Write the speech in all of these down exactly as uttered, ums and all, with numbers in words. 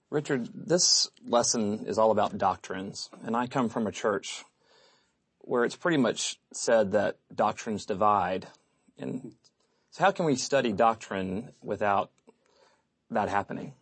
Richard, this lesson is all about doctrines, and I come from a church where it's pretty much said that doctrines divide. And so how can we study doctrine without that happening?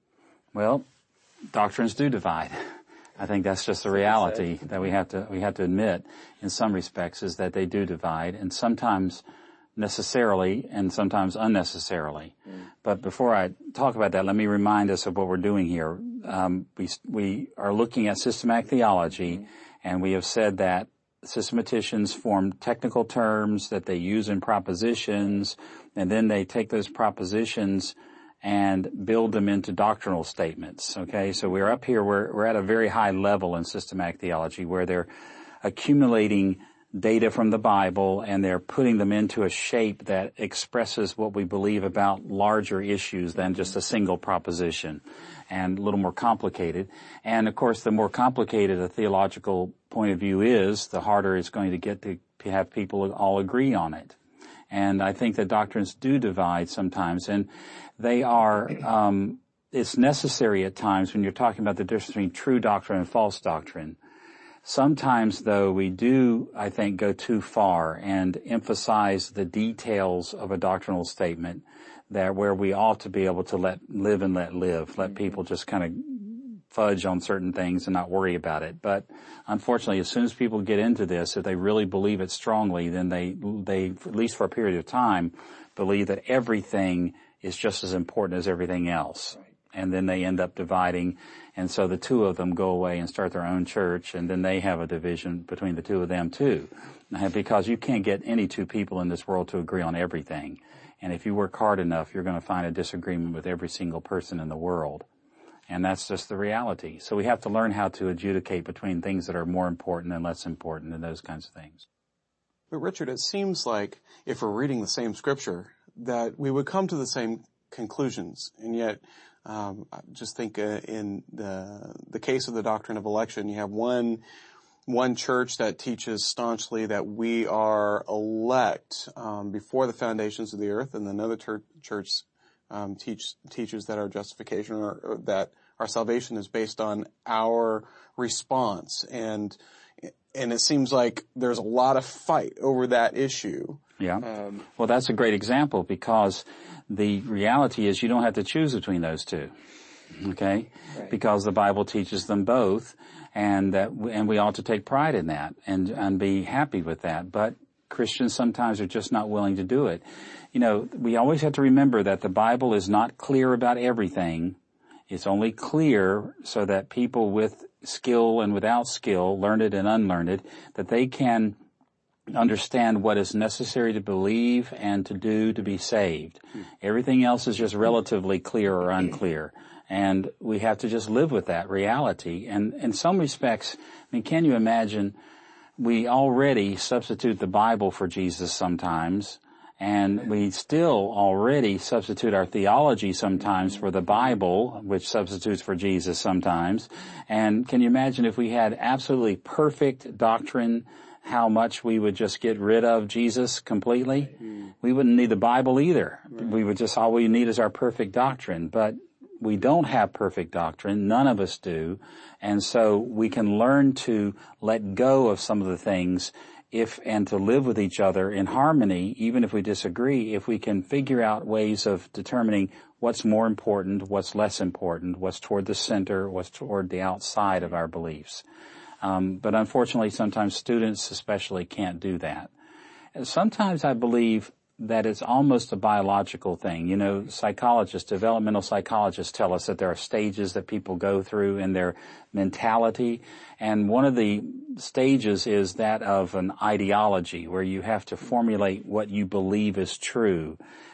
Well, doctrines do divide. I think that's just a reality that we have to we have to admit in some respects, is that they do divide, and sometimes necessarily and sometimes unnecessarily. Mm. But before I talk about that, let me remind us of what we're doing here. Um, we we are looking at systematic theology, mm. and we have said that systematicians form technical terms that they use in propositions, and then they take those propositions and build them into doctrinal statements. Okay, so we're up here, we're, we're at a very high level in systematic theology where they're accumulating data from the Bible and they're putting them into a shape that expresses what we believe about larger issues than just a single proposition, and a little more complicated. And of course, the more complicated a theological point of view is, the harder it's going to get to have people all agree on it. And I think that doctrines do divide sometimes, and they are, um, it's necessary at times when you're talking about the difference between true doctrine and false doctrine. Sometimes, though, we do, I think, go too far and emphasize the details of a doctrinal statement, that where we ought to be able to let live and let live, let people just kind of fudge on certain things and not worry about it. But unfortunately, as soon as people get into this, if they really believe it strongly, then they, they, at least for a period of time, believe that everything is just as important as everything else. Right. And then they end up dividing. And so the two of them go away and start their own church, and then they have a division between the two of them too. Because you can't get any two people in this world to agree on everything. And if you work hard enough, you're going to find a disagreement with every single person in the world. And that's just the reality. So we have to learn how to adjudicate between things that are more important and less important and those kinds of things. But Richard, it seems like if we're reading the same scripture, that we would come to the same conclusions. And yet, um, I just think uh, in the the case of the doctrine of election, you have one one church that teaches staunchly that we are elect um, before the foundations of the earth, and another ter- church um, teach, teaches that our justification or, or that our salvation is based on our response. And and it seems like there's a lot of fight over that issue. Yeah. Um, well, that's a great example, because the reality is you don't have to choose between those two. Okay? Right. Because the Bible teaches them both, and that and we ought to take pride in that and and be happy with that. But Christians sometimes are just not willing to do it. You know, we always have to remember that the Bible is not clear about everything. It's only clear so that people with skill and without skill, learned and unlearned, that they can understand what is necessary to believe and to do to be saved. Everything else is just relatively clear or unclear. And we have to just live with that reality. And in some respects, I mean, can you imagine, we already substitute the Bible for Jesus sometimes, and we still already substitute our theology sometimes for the Bible, which substitutes for Jesus sometimes. And can you imagine if we had absolutely perfect doctrine, how much we would just get rid of Jesus completely? Mm. We wouldn't need the Bible either. Right. We would just, all we need is our perfect doctrine. But we don't have perfect doctrine. None of us do. And so we can learn to let go of some of the things if, and to live with each other in harmony, even if we disagree, if we can figure out ways of determining what's more important, what's less important, what's toward the center, what's toward the outside of our beliefs. Um, but unfortunately, sometimes students especially can't do that. And sometimes I believe that it's almost a biological thing. You know, psychologists, developmental psychologists tell us that there are stages that people go through in their mentality. And one of the stages is that of an ideology, where you have to formulate what you believe is true.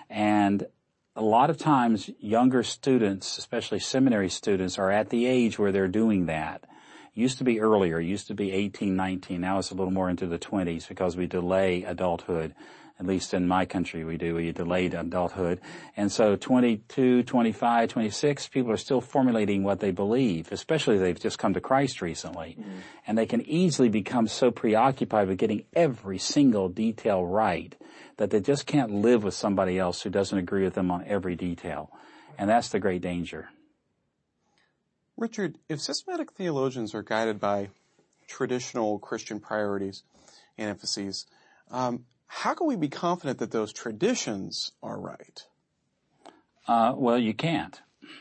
And a lot of times younger students, especially seminary students, are at the age where they're doing that. Used to be earlier, used to be eighteen, nineteen. Now it's a little more into the twenties because we delay adulthood. At least in my country we do. We delayed adulthood. And so twenty-two, twenty-five, twenty-six, people are still formulating what they believe, especially if they've just come to Christ recently. Mm. And they can easily become so preoccupied with getting every single detail right that they just can't live with somebody else who doesn't agree with them on every detail. And that's the great danger. Richard, if systematic theologians are guided by traditional Christian priorities and emphases, um, how can we be confident that those traditions are right? Uh, well, you can't.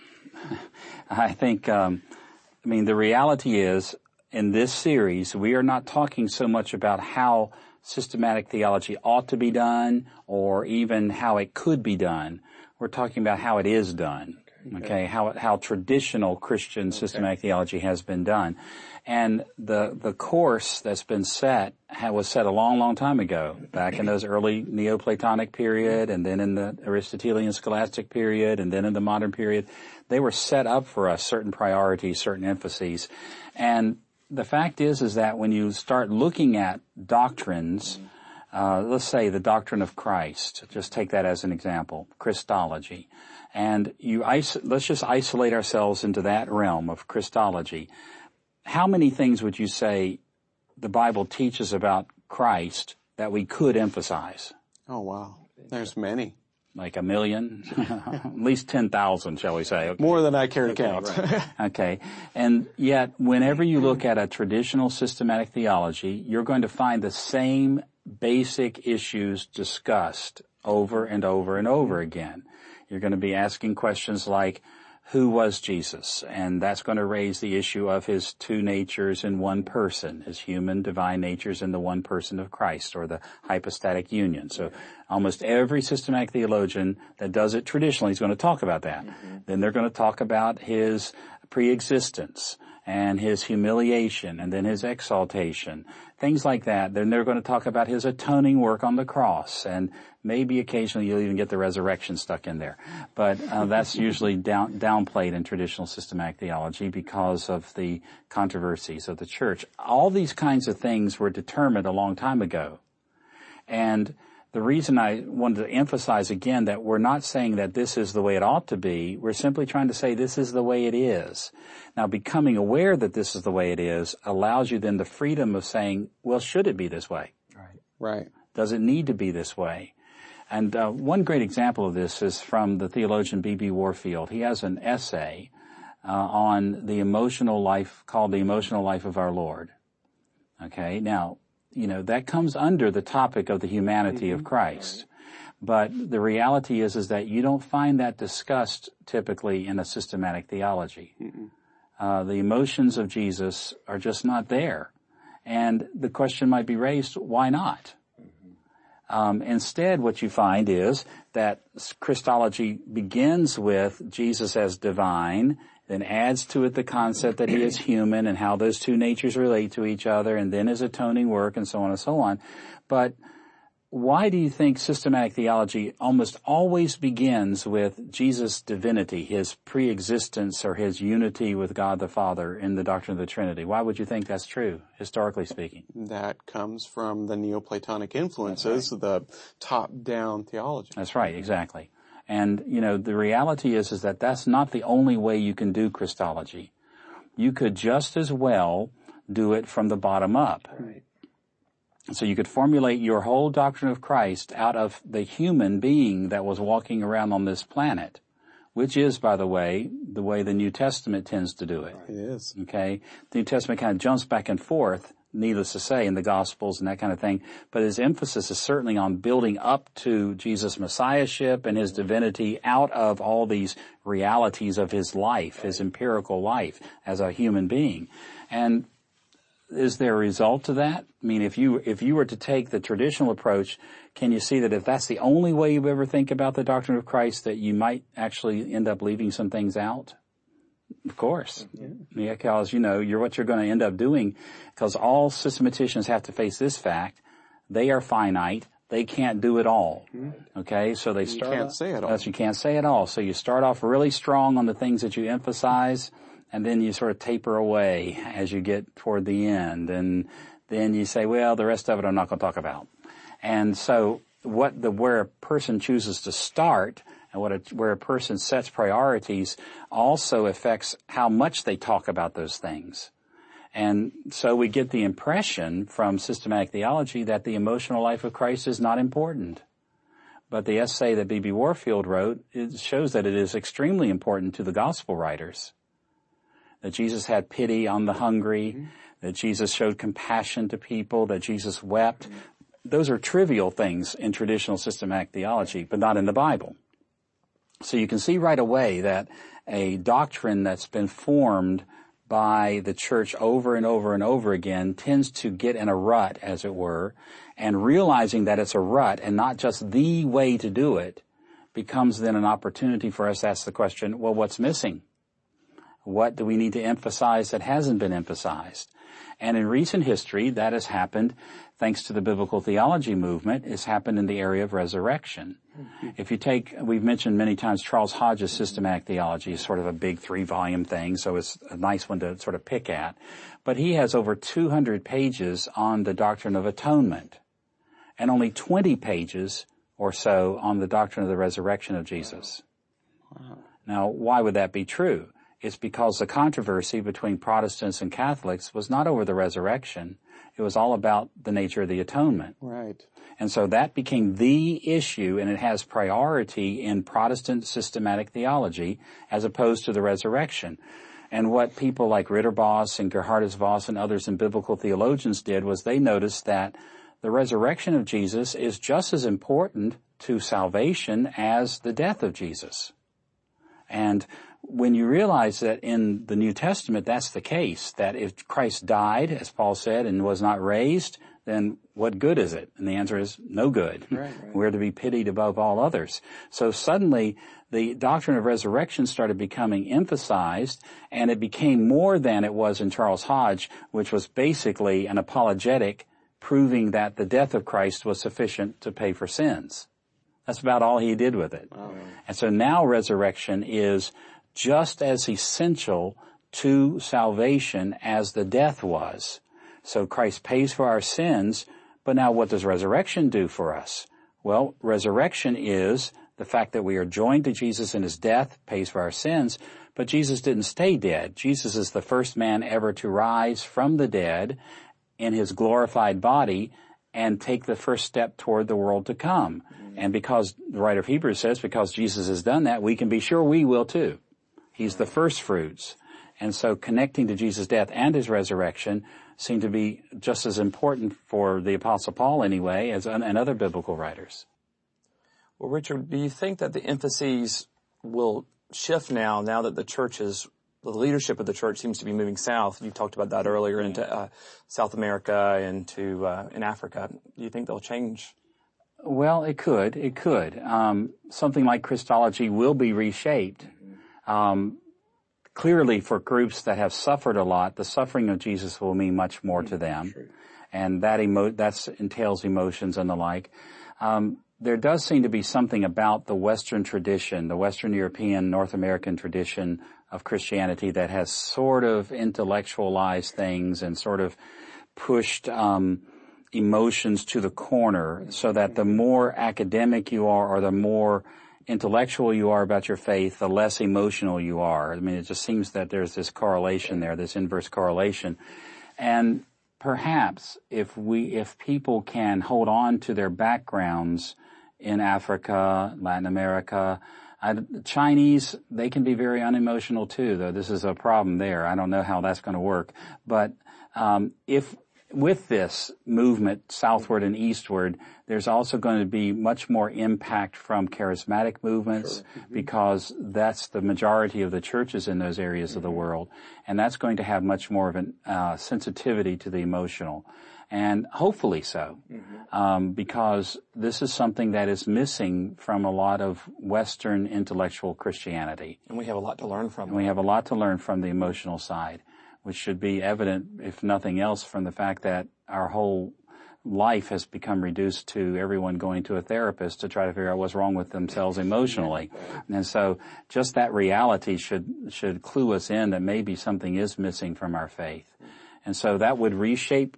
I think, um, I mean, the reality is, in this series, we are not talking so much about how systematic theology ought to be done or even how it could be done. We're talking about how it is done. Okay, okay? how how traditional Christian okay. systematic theology has been done. And the the course that's been set was set a long, long time ago, back in those early Neoplatonic period, and then in the Aristotelian scholastic period, and then in the modern period. They were set up for us, certain priorities, certain emphases. And the fact is, is that when you start looking at doctrines, uh, let's say the doctrine of Christ, just take that as an example, Christology, and you is- let's just isolate ourselves into that realm of Christology. How many things would you say the Bible teaches about Christ that we could emphasize? Oh, wow. There's many. Like a million? At least ten thousand, shall we say. Okay. More than I care to okay, count. Right. Okay. And yet, whenever you look at a traditional systematic theology, you're going to find the same basic issues discussed over and over and over again. You're going to be asking questions like, who was Jesus? And that's going to raise the issue of his two natures in one person, his human, divine natures in the one person of Christ, or the hypostatic union. So almost every systematic theologian that does it traditionally is going to talk about that. Mm-hmm. Then they're going to talk about his preexistence and his humiliation and then his exaltation, things like that. Then they're going to talk about his atoning work on the cross, and maybe occasionally you'll even get the resurrection stuck in there. But uh, that's usually down, downplayed in traditional systematic theology because of the controversies of the church. All these kinds of things were determined a long time ago. And the reason I wanted to emphasize again that we're not saying that this is the way it ought to be. We're simply trying to say this is the way it is. Now, becoming aware that this is the way it is allows you then the freedom of saying, well, should it be this way? Right. Right. Does it need to be this way? And uh, one great example of this is from the theologian B B Warfield. He has an essay uh, on the emotional life called The Emotional Life of Our Lord. Okay, now, you know, that comes under the topic of the humanity mm-hmm. of Christ. But the reality is, is that you don't find that discussed typically in a systematic theology. Mm-hmm. Uh, the emotions of Jesus are just not there. And the question might be raised, why not? Um, instead, what you find is that Christology begins with Jesus as divine, then adds to it the concept that he is human and how those two natures relate to each other, and then his atoning work and so on and so on. But why do you think systematic theology almost always begins with Jesus' divinity, his pre-existence or his unity with God the Father in the doctrine of the Trinity? Why would you think that's true, historically speaking? That comes from the Neoplatonic influences, right. The top-down theology. That's right, exactly. And, you know, the reality is, is that that's not the only way you can do Christology. You could just as well do it from the bottom up. Right. So you could formulate your whole doctrine of Christ out of the human being that was walking around on this planet, which is, by the way, the way the New Testament tends to do it. It is. Okay? The New Testament kind of jumps back and forth, needless to say, in the Gospels and that kind of thing, but his emphasis is certainly on building up to Jesus' messiahship and his divinity out of all these realities of his life, his empirical life as a human being. And is there a result to that? I mean, if you, if you were to take the traditional approach, can you see that if that's the only way you ever think about the doctrine of Christ, that you might actually end up leaving some things out? Of course. Yeah, yeah, because, you know, you're what you're going to end up doing, because all systematicians have to face this fact. They are finite. They can't do it all. Okay? So they start. You can't say it all. That's, you can't say it all. So you start off really strong on the things that you emphasize, and then you sort of taper away as you get toward the end. And then you say, well, the rest of it I'm not going to talk about. And so what the, where a person chooses to start and what a, where a person sets priorities also affects how much they talk about those things. And so we get the impression from systematic theology that the emotional life of Christ is not important. But the essay that B B Warfield wrote, it shows that it is extremely important to the gospel writers. that Jesus had pity on the hungry, mm-hmm. that Jesus showed compassion to people, that Jesus wept. Mm-hmm. Those are trivial things in traditional systematic theology, but not in the Bible. So you can see right away that a doctrine that's been formed by the church over and over and over again tends to get in a rut, as it were, and realizing that it's a rut and not just the way to do it becomes then an opportunity for us to ask the question, well, what's missing? What do we need to emphasize that hasn't been emphasized? And in recent history, that has happened, thanks to the biblical theology movement, it's happened in the area of resurrection. Mm-hmm. If you take, we've mentioned many times Charles Hodge's systematic theology is sort of a big three-volume thing, so it's a nice one to sort of pick at. But he has over two hundred pages on the doctrine of atonement, and only twenty pages or so on the doctrine of the resurrection of Jesus. Wow. Now, why would that be true? It's because the controversy between Protestants and Catholics was not over the resurrection. It was all about the nature of the atonement. Right. And so that became the issue, and it has priority in Protestant systematic theology as opposed to the resurrection. And what people like Ritterboss and Gerhardus Voss and others in biblical theologians did was they noticed that the resurrection of Jesus is just as important to salvation as the death of Jesus. And when you realize that in the New Testament that's the case, that if Christ died, as Paul said, and was not raised, then what good is it? And the answer is no good. Right, right. We're to be pitied above all others. So suddenly the doctrine of resurrection started becoming emphasized, and it became more than it was in Charles Hodge, which was basically an apologetic proving that the death of Christ was sufficient to pay for sins. That's about all he did with it. Wow. And so now resurrection is just as essential to salvation as the death was. So Christ pays for our sins, but now what does resurrection do for us? Well, resurrection is the fact that we are joined to Jesus in his death, pays for our sins, but Jesus didn't stay dead. Jesus is the first man ever to rise from the dead in his glorified body and take the first step toward the world to come. Mm-hmm. And because the writer of Hebrews says, because Jesus has done that, we can be sure we will too. He's the first fruits. And so connecting to Jesus' death and his resurrection seem to be just as important for the Apostle Paul anyway as and other biblical writers. Well, Richard, do you think that the emphases will shift now, now that the church is, the leadership of the church seems to be moving south? You talked about that earlier, into uh, South America and to uh, in Africa. Do you think they'll change? Well, it could. It could. Um, something like Christology will be reshaped. Um, clearly, for groups that have suffered a lot, the suffering of Jesus will mean much more to them, True. and that emo- that entails emotions and the like. Um, there does seem to be something about the Western tradition, the Western European, North American tradition of Christianity that has sort of intellectualized things and sort of pushed um, emotions to the corner, so that the more academic you are or the more intellectual you are about your faith, the less emotional you are. I mean, it just seems that there's this correlation there, this inverse correlation. And perhaps if we, if people can hold on to their backgrounds in Africa, Latin America, I, Chinese, they can be very unemotional too, though this is a problem there. I don't know how that's going to work. But um, if with this movement southward and eastward, there's also going to be much more impact from charismatic movements, sure. mm-hmm. because that's the majority of the churches in those areas mm-hmm. of the world. And that's going to have much more of a uh, sensitivity to the emotional. And hopefully so, mm-hmm. um, because this is something that is missing from a lot of Western intellectual Christianity. And we have a lot to learn from. And we have a lot to learn from the emotional side, which should be evident, if nothing else, from the fact that our whole life has become reduced to everyone going to a therapist to try to figure out what's wrong with themselves emotionally. And so just that reality should should clue us in that maybe something is missing from our faith. And so that would reshape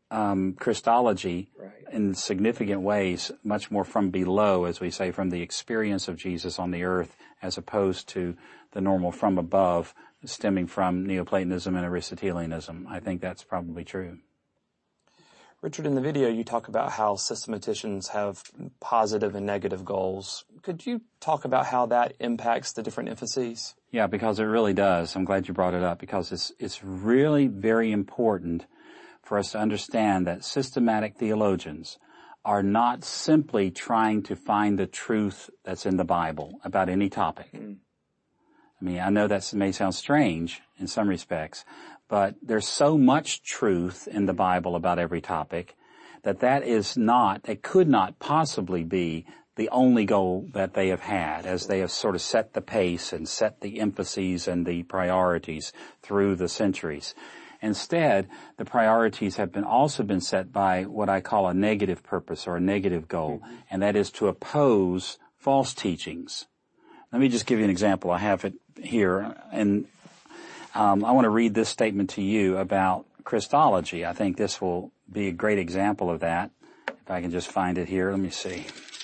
um Christology right. in significant ways, much more from below, as we say, from the experience of Jesus on the earth, as opposed to the normal from above, stemming from Neoplatonism and Aristotelianism. I think that's probably true. Richard, in the video you talk about how systematicians have positive and negative goals. Could you talk about how that impacts the different emphases? Yeah, because it really does. I'm glad you brought it up because it's it's really very important for us to understand that systematic theologians are not simply trying to find the truth that's in the Bible about any topic. Mm. I mean, I know that may sound strange in some respects, but there's so much truth in the Bible about every topic that that is not, that could not possibly be the only goal that they have had as they have sort of set the pace and set the emphases and the priorities through the centuries. Instead, the priorities have been also been set by what I call a negative purpose or a negative goal, mm-hmm. and that is to oppose false teachings. Let me just give you an example. I have it here, and Um, I want to read this statement to you about Christology. I think this will be a great example of that. If I can just find it here, let me see.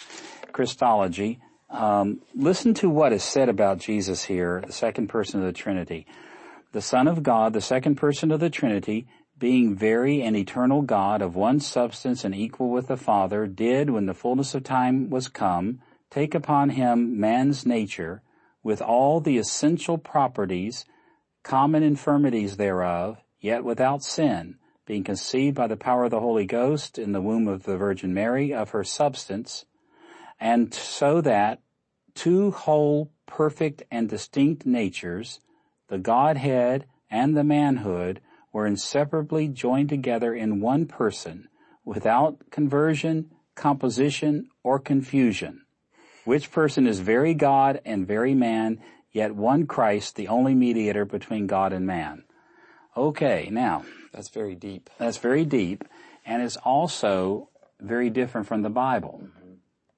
Christology. Um, listen to what is said about Jesus here, the second person of the Trinity. The Son of God, the second person of the Trinity, being very and eternal God of one substance and equal with the Father, did, when the fullness of time was come, take upon him man's nature with all the essential properties, common infirmities thereof, yet without sin, being conceived by the power of the Holy Ghost in the womb of the Virgin Mary of her substance, and so that two whole, perfect, and distinct natures, the Godhead and the manhood, were inseparably joined together in one person, without conversion, composition, or confusion, which person is very God and very man, yet one Christ, the only mediator between God and man. Okay, now. That's very deep. That's very deep, and it's also very different from the Bible. Mm-hmm.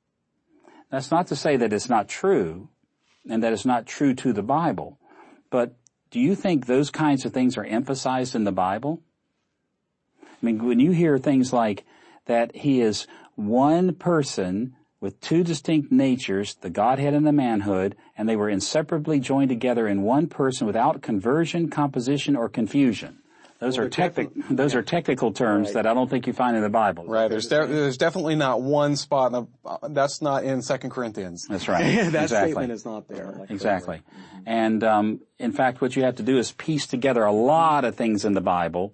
That's not to say that it's not true, and that it's not true to the Bible, but do you think those kinds of things are emphasized in the Bible? I mean, when you hear things like that he is one person with two distinct natures, the Godhead and the manhood, and they were inseparably joined together in one person without conversion, composition, or confusion. Those well, are technical. Those yeah. are technical terms right. that I don't think you find in the Bible. Right. There's de- there's definitely not one spot. In the, uh, that's not in Second Corinthians. That's right. that exactly. statement is not there. Like exactly. Mm-hmm. And um, in fact, what you have to do is piece together a lot of things in the Bible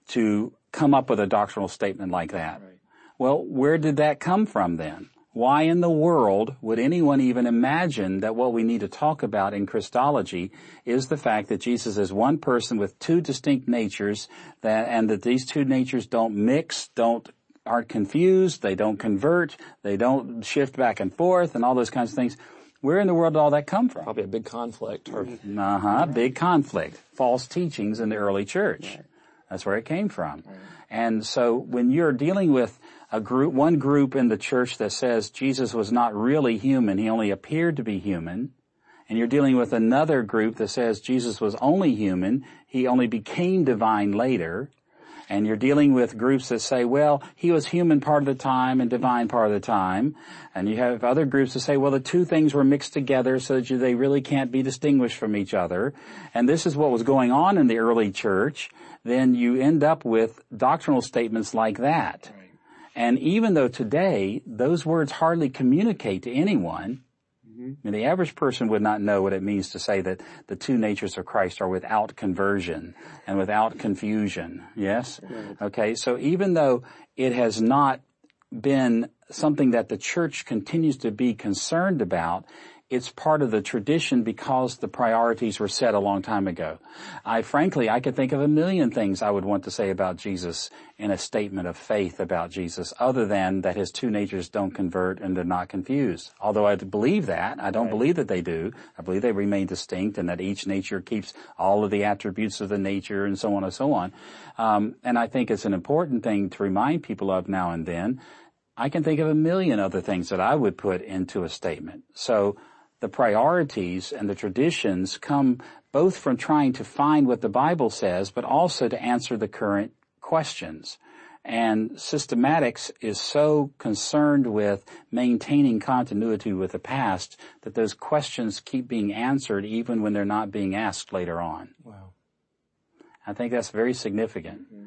to come up with a doctrinal statement like that. Right. Well, where did that come from then? Why in the world would anyone even imagine that what we need to talk about in Christology is the fact that Jesus is one person with two distinct natures, that, and that these two natures don't mix, don't, aren't confused, they don't convert, they don't shift back and forth, and all those kinds of things. Where in the world did all that come from? Probably a big conflict. Or... Uh-huh, big conflict. False teachings in the early church. That's where it came from. And so when you're dealing with a group, one group in the church that says Jesus was not really human, he only appeared to be human, and you're dealing with another group that says Jesus was only human, he only became divine later, and you're dealing with groups that say, well, he was human part of the time and divine part of the time, and you have other groups that say, well, the two things were mixed together so that they really can't be distinguished from each other, and this is what was going on in the early church, then you end up with doctrinal statements like that. Right. And even though today those words hardly communicate to anyone, mm-hmm. I mean, the average person would not know what it means to say that the two natures of Christ are without conversion and without confusion. Yes? Right. Okay, so even though it has not been something that the church continues to be concerned about, it's part of the tradition because the priorities were set a long time ago. I frankly, I could think of a million things I would want to say about Jesus in a statement of faith about Jesus other than that his two natures don't convert and they're not confused. Although I believe that, I don't right. believe that they do. I believe they remain distinct and that each nature keeps all of the attributes of the nature and so on and so on. Um, and I think it's an important thing to remind people of now and then. I can think of a million other things that I would put into a statement. So the priorities and the traditions come both from trying to find what the Bible says, but also to answer the current questions. And systematics is so concerned with maintaining continuity with the past that those questions keep being answered even when they're not being asked later on. Wow. I think that's very significant. Mm-hmm.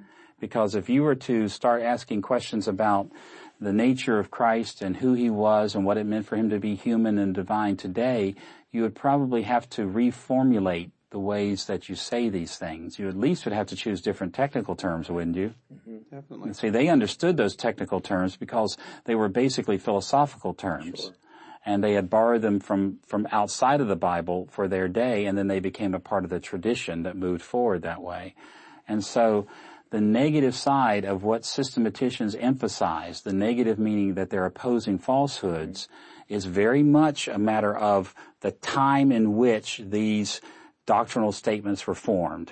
because if you were to start asking questions about the nature of Christ and who he was and what it meant for him to be human and divine today, you would probably have to reformulate the ways that you say these things. You at least would have to choose different technical terms, wouldn't you? Mm-hmm. Definitely. See, they understood those technical terms because they were basically philosophical terms. Sure. And they had borrowed them from, from outside of the Bible for their day, and then they became a part of the tradition that moved forward that way. And so the negative side of what systematicians emphasize, the negative meaning that they're opposing falsehoods, is very much a matter of the time in which these doctrinal statements were formed.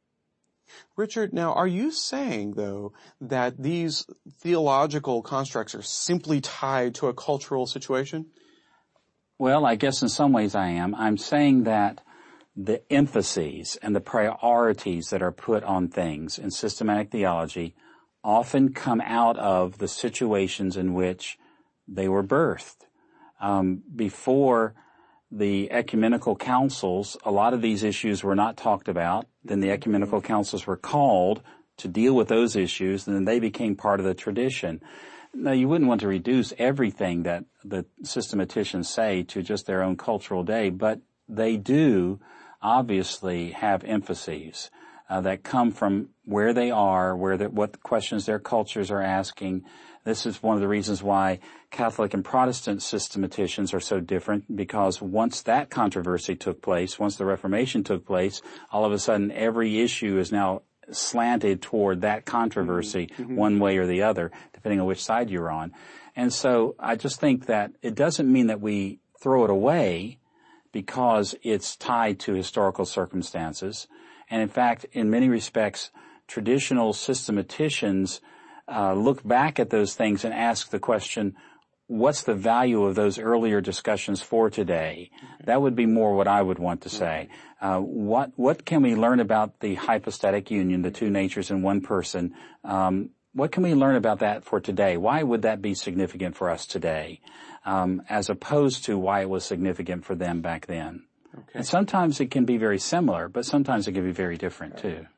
Richard, now are you saying, though, that these theological constructs are simply tied to a cultural situation? Well, I guess in some ways I am. I'm saying that the emphases and the priorities that are put on things in systematic theology often come out of the situations in which they were birthed. Um, before the ecumenical councils, a lot of these issues were not talked about. Then the ecumenical councils were called to deal with those issues, and then they became part of the tradition. Now, you wouldn't want to reduce everything that the systematicians say to just their own cultural day, but they do obviously have emphases uh, that come from where they are, where the, what questions their cultures are asking. This is one of the reasons why Catholic and Protestant systematicians are so different, because once that controversy took place, once the Reformation took place, all of a sudden every issue is now slanted toward that controversy mm-hmm. one way or the other, depending on which side you're on. And so I just think that it doesn't mean that we throw it away because it's tied to historical circumstances. And in fact, in many respects, traditional systematicians uh, look back at those things and ask the question, what's the value of those earlier discussions for today? Okay. That would be more what I would want to say. Uh, what what can we learn about the hypostatic union, the two natures in one person? Um, what can we learn about that for today? Why would that be significant for us today, um, as opposed to why it was significant for them back then? Okay. And sometimes it can be very similar, but sometimes it can be very different okay. too.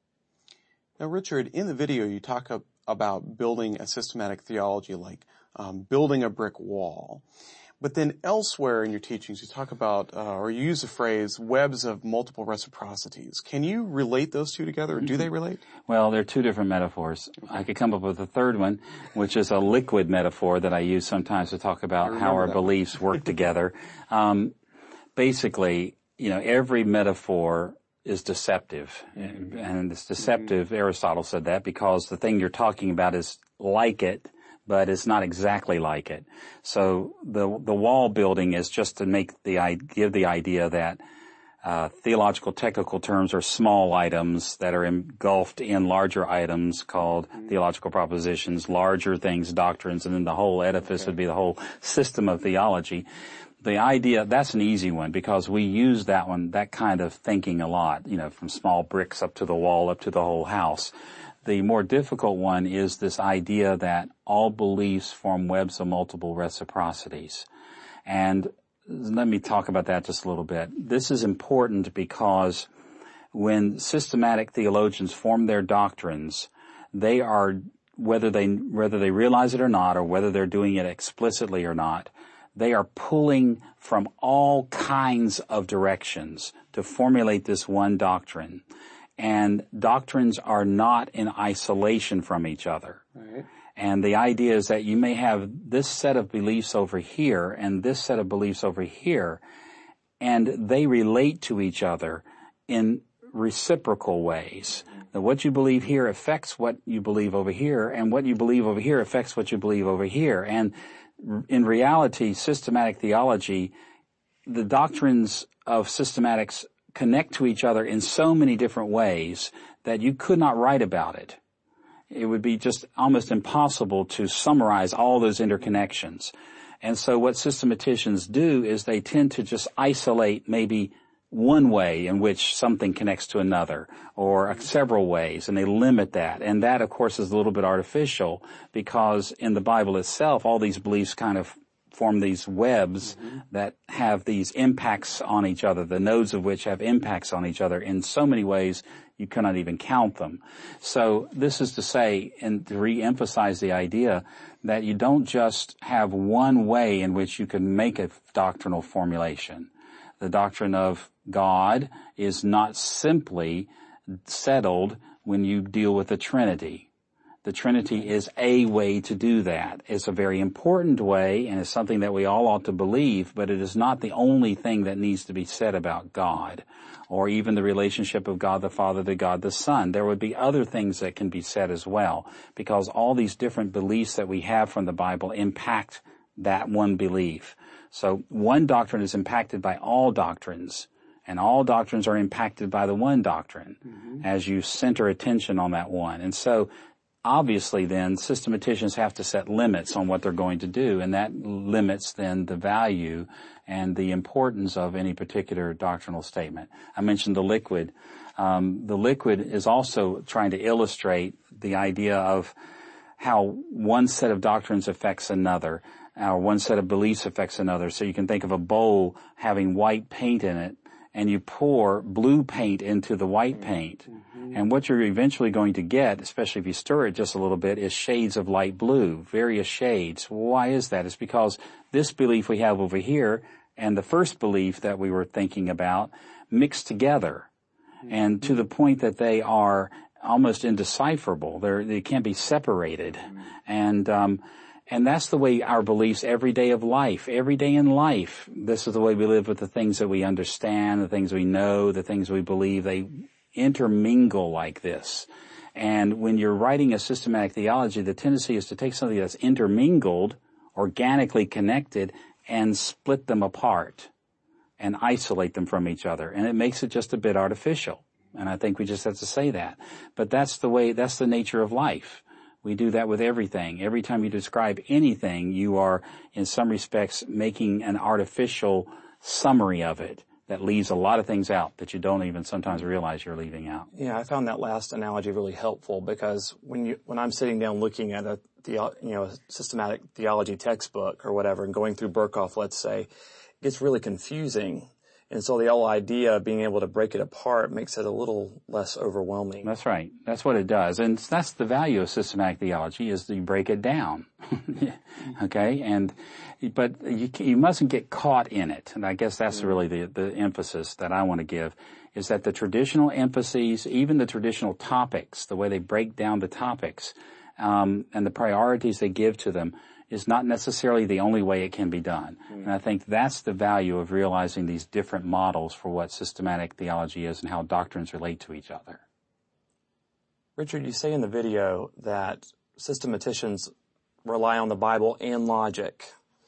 Now, Richard, in the video you talk ab- about building a systematic theology like um, building a brick wall. But then elsewhere in your teachings, you talk about, uh, or you use the phrase, webs of multiple reciprocities. Can you relate those two together, or do they relate? Well, they're two different metaphors. Okay. I could come up with a third one, which is a liquid metaphor that I use sometimes to talk about how our beliefs work together. Um, basically, you know, every metaphor is deceptive. Mm-hmm. And it's deceptive, mm-hmm. Aristotle said that, because the thing you're talking about is like it, but it's not exactly like it. So the the wall building is just to make the give the idea that uh, theological technical terms are small items that are engulfed in larger items called mm-hmm. theological propositions, larger things, doctrines, and then the whole edifice okay. would be the whole system of theology. The idea, that's an easy one because we use that one, that kind of thinking a lot, you know, from small bricks up to the wall, up to the whole house. The more difficult one is this idea that all beliefs form webs of multiple reciprocities. And let me talk about that just a little bit. This is important because when systematic theologians form their doctrines, they are, whether they, whether they realize it or not, or whether they're doing it explicitly or not, they are pulling from all kinds of directions to formulate this one doctrine. And doctrines are not in isolation from each other. Right. And the idea is that you may have this set of beliefs over here and this set of beliefs over here, and they relate to each other in reciprocal ways. Now, what you believe here affects what you believe over here, and what you believe over here affects what you believe over here. And in reality, systematic theology, the doctrines of systematics connect to each other in so many different ways that you could not write about it. It would be just almost impossible to summarize all those interconnections. And so what systematicians do is they tend to just isolate maybe one way in which something connects to another, or several ways, and they limit that. And that, of course, is a little bit artificial because in the Bible itself, all these beliefs kind of form these webs mm-hmm. that have these impacts on each other, the nodes of which have impacts on each other in so many ways you cannot even count them. So this is to say, and to re-emphasize the idea that you don't just have one way in which you can make a doctrinal formulation. The doctrine of God is not simply settled when you deal with the Trinity. The Trinity is a way to do that. It's a very important way, and it's something that we all ought to believe, but it is not the only thing that needs to be said about God, or even the relationship of God the Father to God the Son. There would be other things that can be said as well, because all these different beliefs that we have from the Bible impact that one belief. So one doctrine is impacted by all doctrines, and all doctrines are impacted by the one doctrine mm-hmm. as you center attention on that one. And so obviously then systematicians have to set limits on what they're going to do, and that limits then the value and the importance of any particular doctrinal statement. I mentioned the liquid. Um, the liquid is also trying to illustrate the idea of how one set of doctrines affects another, or one set of beliefs affects another. So you can think of a bowl having white paint in it, and you pour blue paint into the white paint. Mm-hmm. And what you're eventually going to get, especially if you stir it just a little bit, is shades of light blue, various shades. Why is that? It's because this belief we have over here and the first belief that we were thinking about mix together, mm-hmm. and to the point that they are almost indecipherable. They're, they can't be separated. Mm-hmm. And, um, And that's the way our beliefs every day of life, every day in life, this is the way we live with the things that we understand, the things we know, the things we believe. They intermingle like this. And when you're writing a systematic theology, the tendency is to take something that's intermingled, organically connected, and split them apart and isolate them from each other. And it makes it just a bit artificial. And I think we just have to say that. But that's the way, that's the nature of life. We do that with everything. Every time you describe anything, you are, in some respects, making an artificial summary of it that leaves a lot of things out that you don't even sometimes realize you're leaving out. Yeah, I found that last analogy really helpful, because when you, when I'm sitting down looking at a, the, you know, a systematic theology textbook or whatever, and going through Berkhoff, let's say, it gets really confusing. And so the whole idea of being able to break it apart makes it a little less overwhelming. That's right. That's what it does. And that's the value of systematic theology, is that you break it down. Okay? And, but you, you mustn't get caught in it. And I guess that's really the, the emphasis that I want to give, is that the traditional emphases, even the traditional topics, the way they break down the topics, um, and the priorities they give to them, is not necessarily the only way it can be done. Mm. And I think that's the value of realizing these different models for what systematic theology is and how doctrines relate to each other. Richard, you say in the video that systematicians rely on the Bible and logic.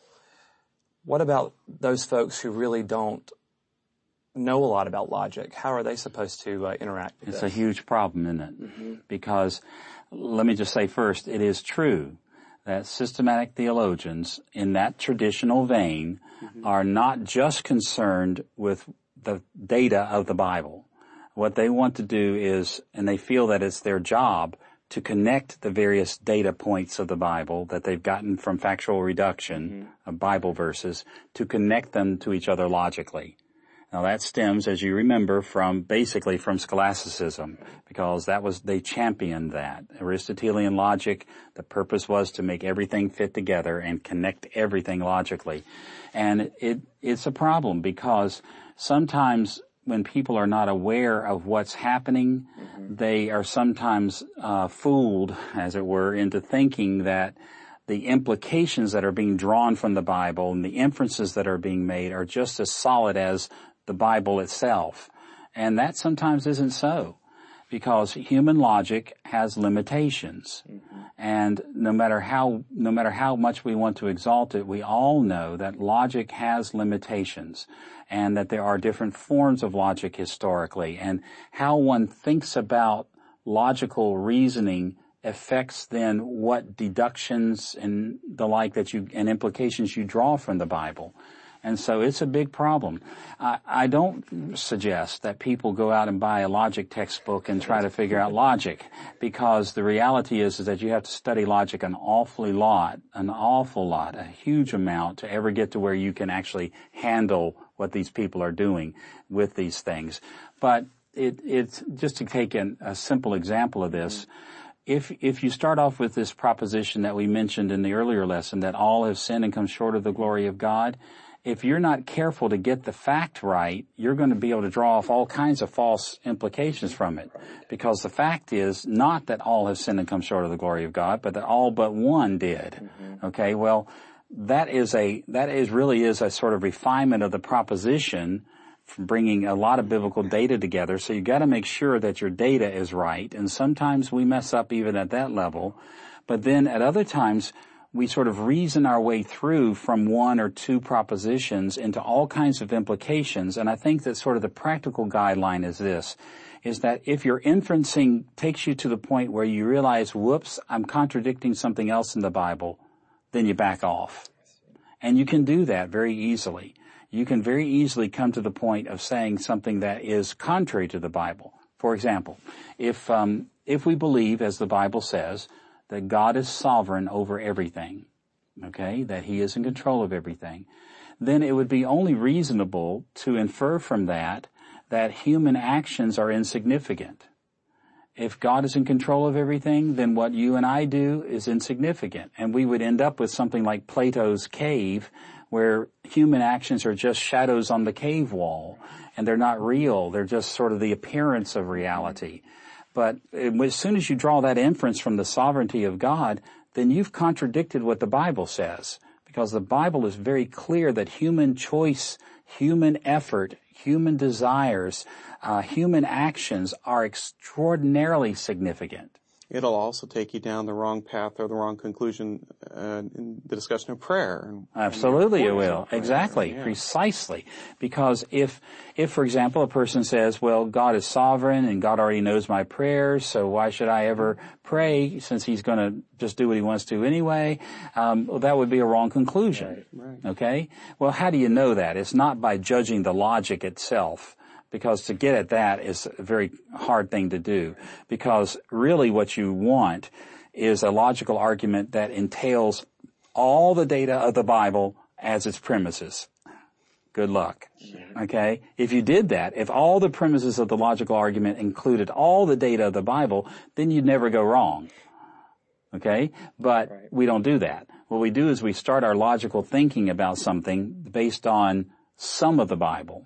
What about those folks who really don't know a lot about logic? How are they supposed to uh, interact with It's this? a huge problem, isn't it? Mm-hmm. Because, let me just say first, it is true that systematic theologians in that traditional vein mm-hmm. are not just concerned with the data of the Bible. What they want to do is, and they feel that it's their job, to connect the various data points of the Bible that they've gotten from factual reduction mm-hmm. of Bible verses, to connect them to each other logically. Now that stems, as you remember, from basically from scholasticism, because that was, they championed that. Aristotelian logic, the purpose was to make everything fit together and connect everything logically. And it, it's a problem, because sometimes when people are not aware of what's happening, mm-hmm. they are sometimes uh, fooled, as it were, into thinking that the implications that are being drawn from the Bible and the inferences that are being made are just as solid as the Bible itself. And that sometimes isn't so, because human logic has limitations. Mm-hmm. And no matter how, no matter how much we want to exalt it, we all know that logic has limitations, and that there are different forms of logic historically, and how one thinks about logical reasoning affects then what deductions and the like that you, and implications you draw from the Bible. And so it's a big problem. I, I don't suggest that people go out and buy a logic textbook and try to figure out logic, because the reality is, is that you have to study logic an awfully lot, an awful lot, a huge amount to ever get to where you can actually handle what these people are doing with these things. But it, it's just to take an, a simple example of this. If, if you start off with this proposition that we mentioned in the earlier lesson, that all have sinned and come short of the glory of God, if you're not careful to get the fact right, you're going to be able to draw off all kinds of false implications from it. Because the fact is not that all have sinned and come short of the glory of God, but that all but one did. Mm-hmm. Okay, well, that is a, that is really is a sort of refinement of the proposition, from bringing a lot of biblical data together. So you got to make sure that your data is right. And sometimes we mess up even at that level. But then at other times, we sort of reason our way through from one or two propositions into all kinds of implications. And I think that sort of the practical guideline is this, is that if your inferencing takes you to the point where you realize, whoops, I'm contradicting something else in the Bible, then you back off. And you can do that very easily. You can very easily come to the point of saying something that is contrary to the Bible. For example, if um, if we believe, as the Bible says, that God is sovereign over everything, okay, that He is in control of everything, then it would be only reasonable to infer from that that human actions are insignificant. If God is in control of everything, then what you and I do is insignificant. And we would end up with something like Plato's cave, where human actions are just shadows on the cave wall, and they're not real. They're just sort of the appearance of reality. But as soon as you draw that inference from the sovereignty of God, then you've contradicted what the Bible says, because the Bible is very clear that human choice, human effort, human desires, uh, human actions are extraordinarily significant. It'll also take you down the wrong path or the wrong conclusion uh, in the discussion of prayer. And, Absolutely, and it will. Exactly, yeah. Precisely. Because if, if, for example, a person says, well, God is sovereign and God already knows my prayers, so why should I ever pray since He's going to just do what He wants to anyway? Um, well, that would be a wrong conclusion. Right, right. Okay? Well, how do you know that? It's not by judging the logic itself, because to get at that is a very hard thing to do. Because really what you want is a logical argument that entails all the data of the Bible as its premises. Good luck. Okay? If you did that, if all the premises of the logical argument included all the data of the Bible, then you'd never go wrong. Okay? But right. We don't do that. What we do is we start our logical thinking about something based on some of the Bible.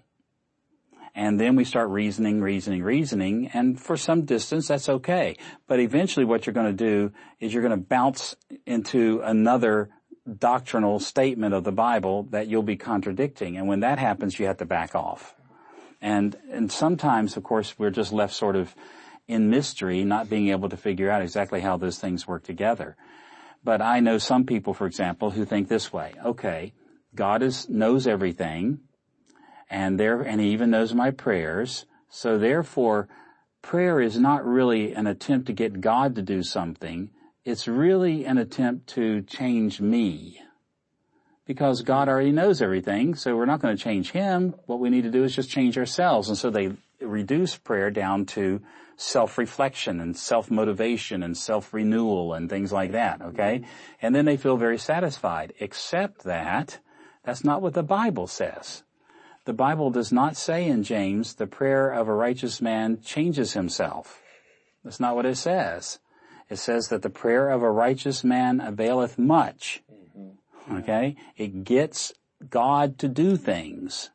And then we start reasoning, reasoning, reasoning, and for some distance, that's okay. But eventually what you're going to do is you're going to bounce into another doctrinal statement of the Bible that you'll be contradicting. And when that happens, you have to back off. And, and sometimes, of course, we're just left sort of in mystery, not being able to figure out exactly how those things work together. But I know some people, for example, who think this way. Okay, God is, knows everything. And there, and He even knows my prayers. So therefore, prayer is not really an attempt to get God to do something. It's really an attempt to change me. Because God already knows everything, so we're not going to change Him. What we need to do is just change ourselves. And so they reduce prayer down to self-reflection and self-motivation and self-renewal and things like that, okay? And then they feel very satisfied, except that that's not what the Bible says. The Bible does not say in James, the prayer of a righteous man changes himself. That's not what it says. It says that the prayer of a righteous man availeth much. Okay? It gets God to do things.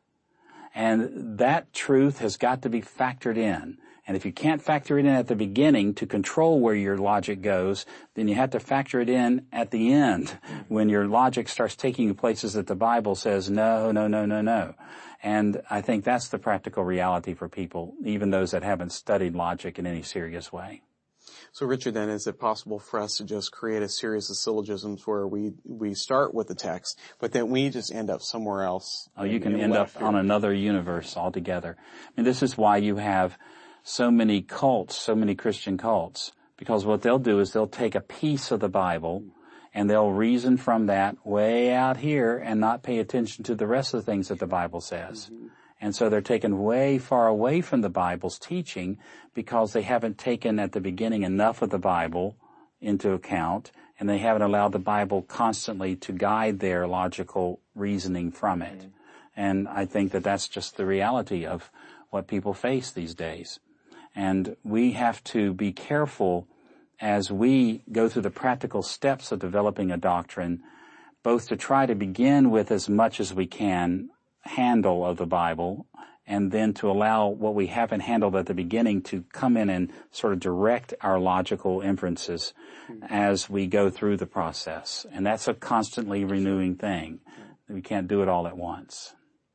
And that truth has got to be factored in. And if you can't factor it in at the beginning to control where your logic goes, then you have to factor it in at the end when your logic starts taking you places that the Bible says, no, no, no, no, no. And I think that's the practical reality for people, even those that haven't studied logic in any serious way. So, Richard, then, is it possible for us to just create a series of syllogisms where we, we start with the text, but then we just end up somewhere else? Oh, you can end up on another universe altogether. I mean, this is why you have so many cults, so many Christian cults, because what they'll do is they'll take a piece of the Bible and they'll reason from that way out here and not pay attention to the rest of the things that the Bible says. Mm-hmm. And so they're taken way far away from the Bible's teaching because they haven't taken at the beginning enough of the Bible into account, and they haven't allowed the Bible constantly to guide their logical reasoning from it. Mm-hmm. And I think that that's just the reality of what people face these days. And we have to be careful as we go through the practical steps of developing a doctrine, both to try to begin with as much as we can handle of the Bible, and then to allow what we haven't handled at the beginning to come in and sort of direct our logical inferences as we go through the process. And that's a constantly renewing thing. We can't do it all at once.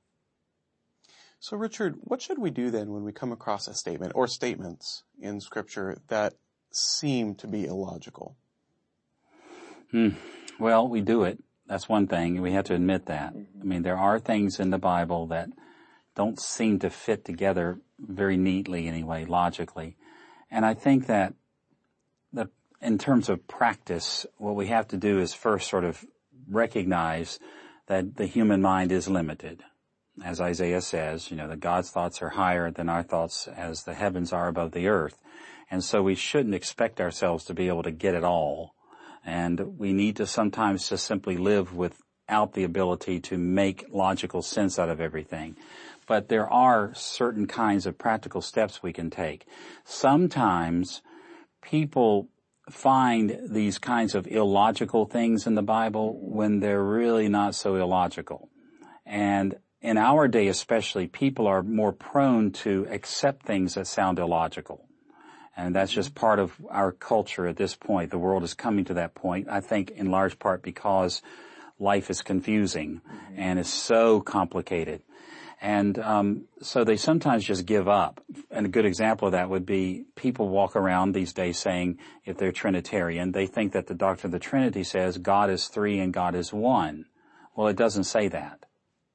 So, Richard, what should we do then when we come across a statement or statements in Scripture that seem to be illogical? Hmm. Well, we do it. That's one thing. We have to admit that. I mean, there are things in the Bible that don't seem to fit together very neatly anyway, logically. And I think that the, in terms of practice, what we have to do is first sort of recognize that the human mind is limited. As Isaiah says, you know, that God's thoughts are higher than our thoughts as the heavens are above the earth. And so we shouldn't expect ourselves to be able to get it all. And we need to sometimes just simply live without the ability to make logical sense out of everything. But there are certain kinds of practical steps we can take. Sometimes people find these kinds of illogical things in the Bible when they're really not so illogical. And in our day especially, people are more prone to accept things that sound illogical. And that's just part of our culture at this point. The world is coming to that point, I think, in large part because life is confusing mm-hmm. and is so complicated. And um so they sometimes just give up. And a good example of that would be people walk around these days saying, if they're Trinitarian, they think that the doctrine of the Trinity says God is three and God is one. Well, it doesn't say that.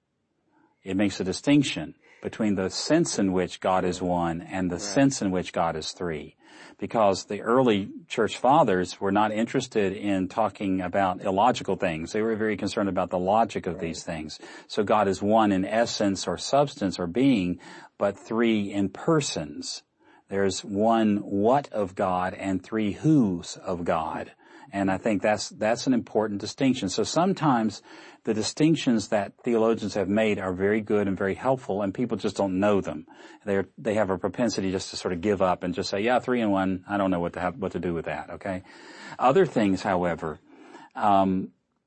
It makes a distinction between the sense in which God is one and the right. sense in which God is three. Because the early church fathers were not interested in talking about illogical things. They were very concerned about the logic of right. these things. So God is one in essence or substance or being, but three in persons. There's one what of God and three who's of God. And I think that's, that's an important distinction. So sometimes the distinctions that theologians have made are very good and very helpful, and people just don't know them. They're, they have a propensity just to sort of give up and just say, yeah, three and one, I don't know what to have, what to do with that, okay? Other things, however, um,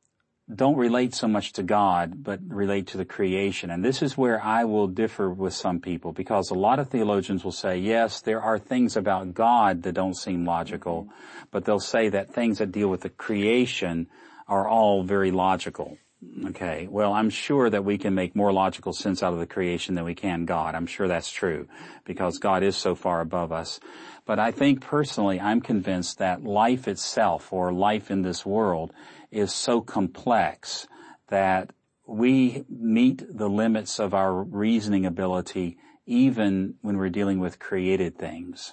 don't relate so much to God, but relate to the creation. And this is where I will differ with some people, because a lot of theologians will say, yes, there are things about God that don't seem logical, but they'll say that things that deal with the creation are all very logical. Okay, well, I'm sure that we can make more logical sense out of the creation than we can God. I'm sure that's true, because God is so far above us. But I think personally, I'm convinced that life itself, or life in this world, is so complex that we meet the limits of our reasoning ability even when we're dealing with created things.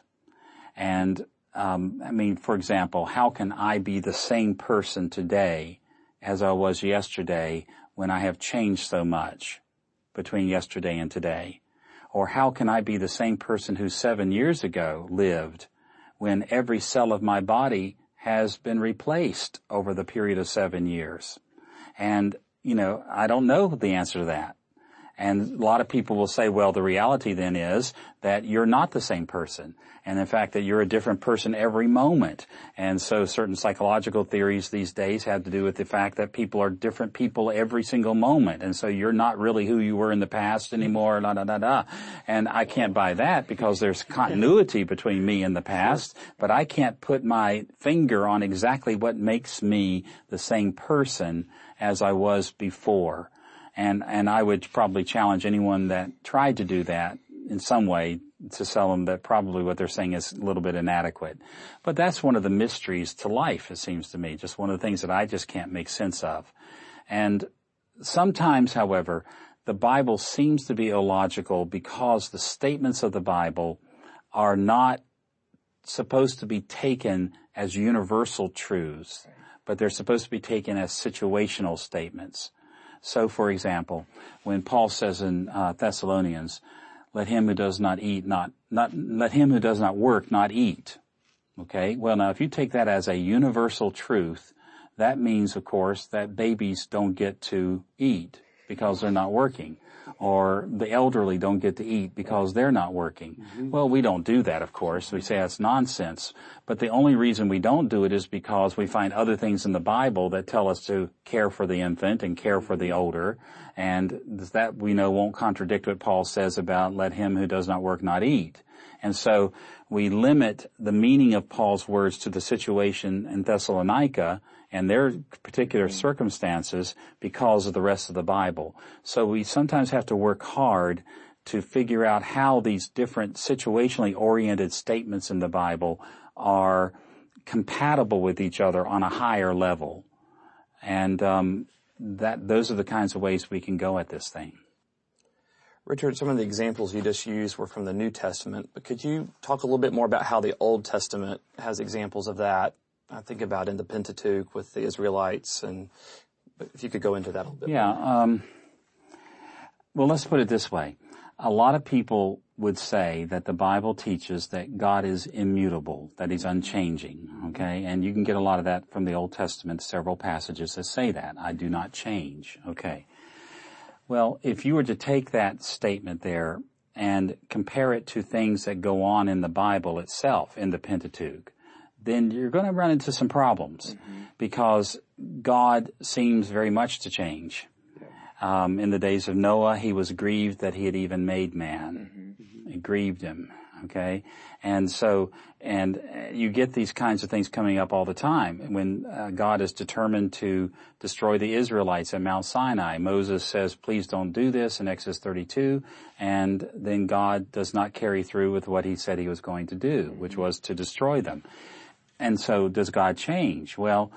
And, um, I mean, for example, how can I be the same person today as I was yesterday when I have changed so much between yesterday and today? Or how can I be the same person who seven years ago lived when every cell of my body has been replaced over the period of seven years? And, you know, I don't know the answer to that. And a lot of people will say, well, the reality then is that you're not the same person. And in fact, that you're a different person every moment. And so certain psychological theories these days have to do with the fact that people are different people every single moment. And so you're not really who you were in the past anymore, da, da, da, da. And I can't buy that, because there's continuity between me and the past, but I can't put my finger on exactly what makes me the same person as I was before. And, and I would probably challenge anyone that tried to do that in some way to tell them that probably what they're saying is a little bit inadequate. But that's one of the mysteries to life, it seems to me, just one of the things that I just can't make sense of. And sometimes, however, the Bible seems to be illogical because the statements of the Bible are not supposed to be taken as universal truths, but but they're supposed to be taken as situational statements. So, for example, when Paul says in uh, Thessalonians, let him who does not eat not, not, let him who does not work not eat. Okay? Well, now, if you take that as a universal truth, that means, of course, that babies don't get to eat because they're not working, or the elderly don't get to eat because they're not working. Mm-hmm. Well, we don't do that, of course. We say that's nonsense. But the only reason we don't do it is because we find other things in the Bible that tell us to care for the infant and care for the older, and that we know won't contradict what Paul says about let him who does not work not eat. And so we limit the meaning of Paul's words to the situation in Thessalonica and their particular circumstances because of the rest of the Bible. So we sometimes have to work hard to figure out how these different situationally oriented statements in the Bible are compatible with each other on a higher level. And um, that those are the kinds of ways we can go at this thing. Richard, some of the examples you just used were from the New Testament, but could you talk a little bit more about how the Old Testament has examples of that? I think about in the Pentateuch with the Israelites, and if you could go into that a little bit. Yeah. Um, well, let's put it this way. A lot of people would say that the Bible teaches that God is immutable, that he's unchanging, okay? And you can get a lot of that from the Old Testament, several passages that say that. I do not change, okay? Well, if you were to take that statement there and compare it to things that go on in the Bible itself, in the Pentateuch, then you're going to run into some problems mm-hmm. because God seems very much to change. Yeah. Um, in the days of Noah, he was grieved that he had even made man. Mm-hmm. It grieved him, okay? And so, and you get these kinds of things coming up all the time. When uh, God is determined to destroy the Israelites at Mount Sinai, Moses says, please don't do this in Exodus thirty-two, and then God does not carry through with what he said he was going to do, mm-hmm. which was to destroy them. And so does God change? Well,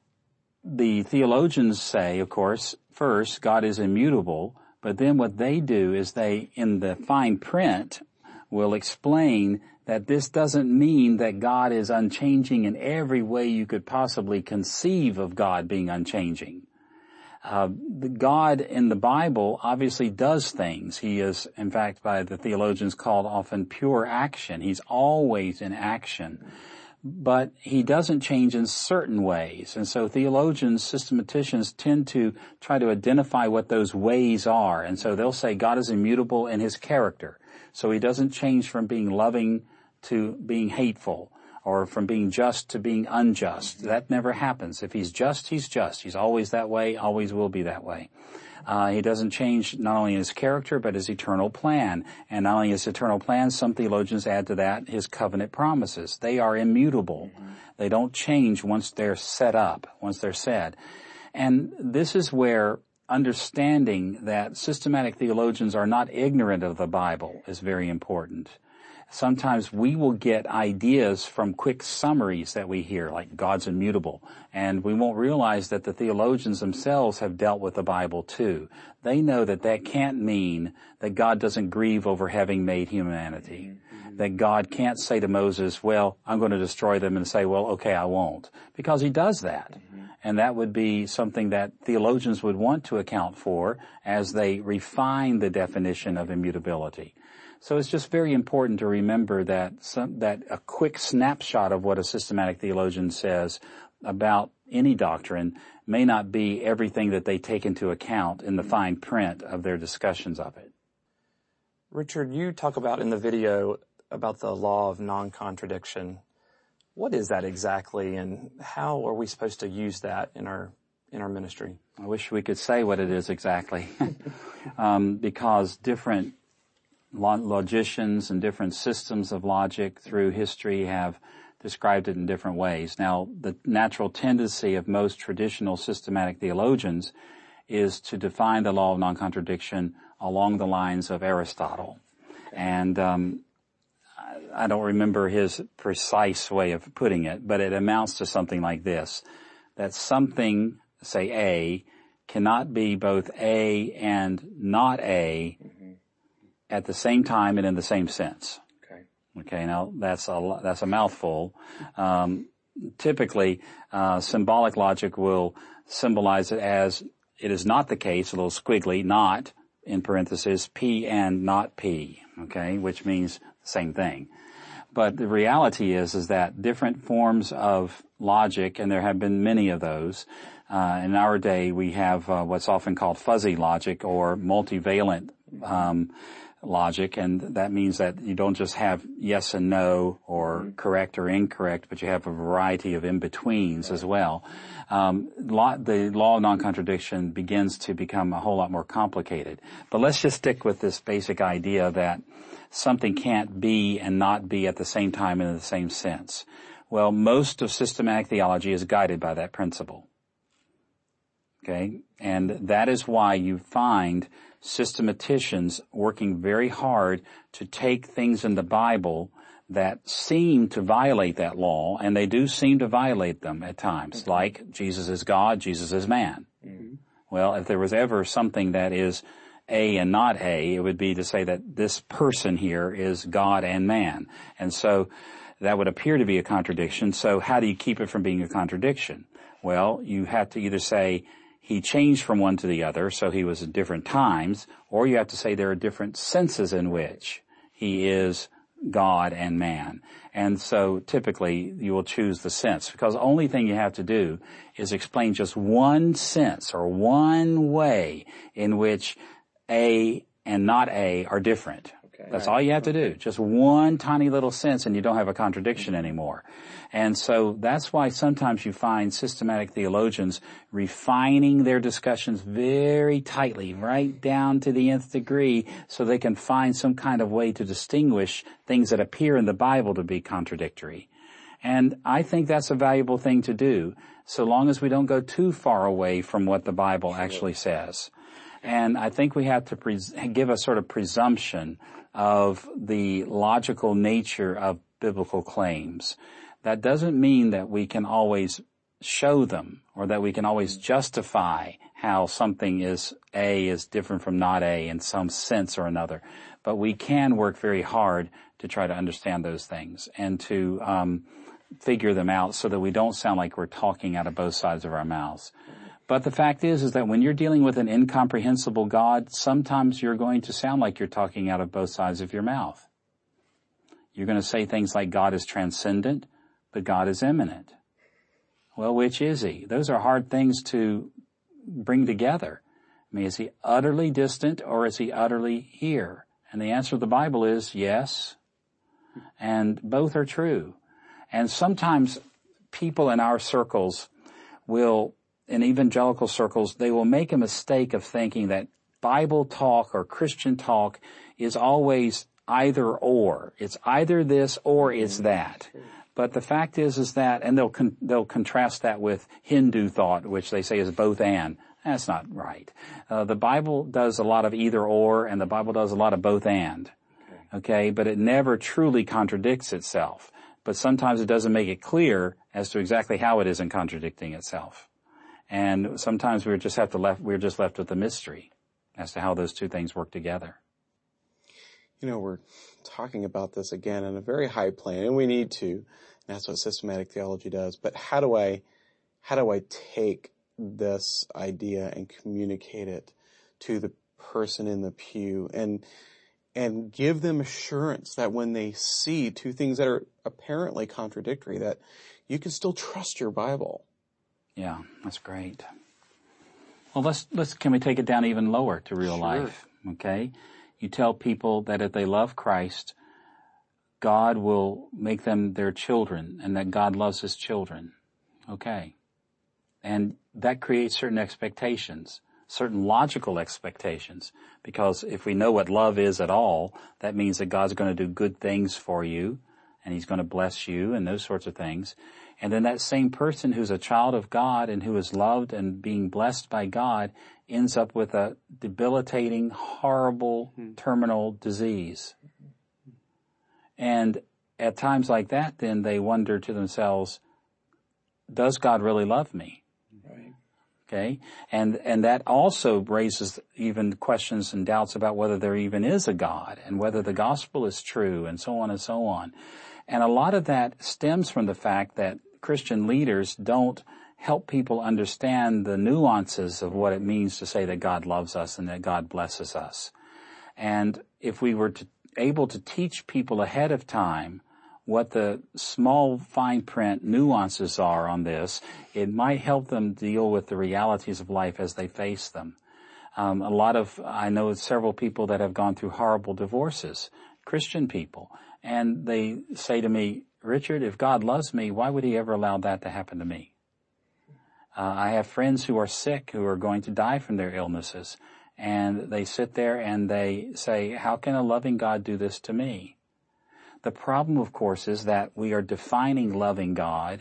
the theologians say, of course, first, God is immutable, but then what they do is they, in the fine print, will explain that this doesn't mean that God is unchanging in every way you could possibly conceive of God being unchanging. Uh, the God in the Bible obviously does things. He is, in fact, by the theologians called often pure action. He's always in action. But he doesn't change in certain ways. And so theologians, systematicians tend to try to identify what those ways are. And so they'll say God is immutable in his character. So he doesn't change from being loving to being hateful, or from being just to being unjust. That never happens. If he's just, he's just. He's always that way, always will be that way. Uh, he doesn't change not only his character, but his eternal plan. And not only his eternal plan, some theologians add to that his covenant promises. They are immutable. Mm-hmm. They don't change once they're set up, once they're said. And this is where understanding that systematic theologians are not ignorant of the Bible is very important. Sometimes we will get ideas from quick summaries that we hear, like God's immutable, and we won't realize that the theologians themselves have dealt with the Bible too. They know that that can't mean that God doesn't grieve over having made humanity. Mm-hmm. That God can't say to Moses, well, I'm going to destroy them, and say, well, okay, I won't. Because he does that. Mm-hmm. And that would be something that theologians would want to account for as they refine the definition of immutability. So it's just very important to remember that some, that a quick snapshot of what a systematic theologian says about any doctrine may not be everything that they take into account in the fine print of their discussions of it. Richard, you talk about in the video about the law of non-contradiction. What is that exactly, and how are we supposed to use that in our in our ministry? I wish we could say what it is exactly, um, because different logicians and different systems of logic through history have described it in different ways. Now, the natural tendency of most traditional systematic theologians is to define the law of non-contradiction along the lines of Aristotle. And um, I don't remember his precise way of putting it, but it amounts to something like this, that something, say A, cannot be both A and not A mm-hmm. at the same time and in the same sense. Okay. Okay, now that's a, that's a mouthful. Um, typically, uh, symbolic logic will symbolize it as it is not the case, a little squiggly, not, in parentheses, P and not P, okay, which means the same thing. But the reality is, is that different forms of logic, and there have been many of those, uh, in our day we have uh, what's often called fuzzy logic or multivalent um, logic, and that means that you don't just have yes and no or correct or incorrect, but you have a variety of in-betweens as well. Um, law, the law of non-contradiction begins to become a whole lot more complicated. But let's just stick with this basic idea that something can't be and not be at the same time and in the same sense. Well, most of systematic theology is guided by that principle. Okay? And that is why you find systematicians working very hard to take things in the Bible that seem to violate that law, and they do seem to violate them at times, mm-hmm. like Jesus is God, Jesus is man. Mm-hmm. Well, if there was ever something that is A and not A, it would be to say that this person here is God and man. And so that would appear to be a contradiction. So how do you keep it from being a contradiction? Well, you have to either say he changed from one to the other, so he was at different times, or you have to say there are different senses in which he is God and man. And so typically you will choose the sense, because the only thing you have to do is explain just one sense or one way in which A and not A are different. Okay. That's right. All you have to do. Just one tiny little sense and you don't have a contradiction anymore. And so that's why sometimes you find systematic theologians refining their discussions very tightly, right down to the nth degree, so they can find some kind of way to distinguish things that appear in the Bible to be contradictory. And I think that's a valuable thing to do, so long as we don't go too far away from what the Bible actually says. And I think we have to pres- give a sort of presumption of the logical nature of biblical claims. That doesn't mean that we can always show them or that we can always justify how something is A is different from not A in some sense or another. But we can work very hard to try to understand those things and to um, figure them out so that we don't sound like we're talking out of both sides of our mouths. But the fact is, is that when you're dealing with an incomprehensible God, sometimes you're going to sound like you're talking out of both sides of your mouth. You're going to say things like God is transcendent, but God is immanent. Well, which is he? Those are hard things to bring together. I mean, is he utterly distant or is he utterly here? And the answer of the Bible is yes, and both are true. And sometimes people in our circles will, in evangelical circles, they will make a mistake of thinking that Bible talk or Christian talk is always either or. It's either this or it's that. But the fact is, is that, and they'll con- they'll contrast that with Hindu thought, which they say is both and. That's not right. Uh, the Bible does a lot of either or, and the Bible does a lot of both and. Okay, but it never truly contradicts itself. But sometimes it doesn't make it clear as to exactly how it isn't contradicting itself. And sometimes we just have to left, we're just left with the mystery as to how those two things work together. You know, we're talking about this again on a very high plane, and we need to. And that's what systematic theology does. But how do I, how do I take this idea and communicate it to the person in the pew and, and give them assurance that when they see two things that are apparently contradictory, that you can still trust your Bible? Yeah, that's great. Well, let's, let's, can we take it down even lower to real Sure. life? Okay. You tell people that if they love Christ, God will make them their children and that God loves his children. Okay. And that creates certain expectations, certain logical expectations, because if we know what love is at all, that means that God's going to do good things for you and he's going to bless you and those sorts of things. And then that same person who's a child of God and who is loved and being blessed by God ends up with a debilitating, horrible, mm-hmm. terminal disease. And at times like that, then they wonder to themselves, does God really love me? Right. Okay? And, and that also raises even questions and doubts about whether there even is a God and whether the gospel is true and so on and so on. And a lot of that stems from the fact that Christian leaders don't help people understand the nuances of what it means to say that God loves us and that God blesses us. And if we were to, able to teach people ahead of time what the small fine print nuances are on this, it might help them deal with the realities of life as they face them. Um, a lot of, I know several people that have gone through horrible divorces, Christian people, and they say to me, Richard, if God loves me, why would he ever allow that to happen to me? Uh, I have friends who are sick, who are going to die from their illnesses, and they sit there and they say, how can a loving God do this to me? The problem, of course, is that we are defining loving God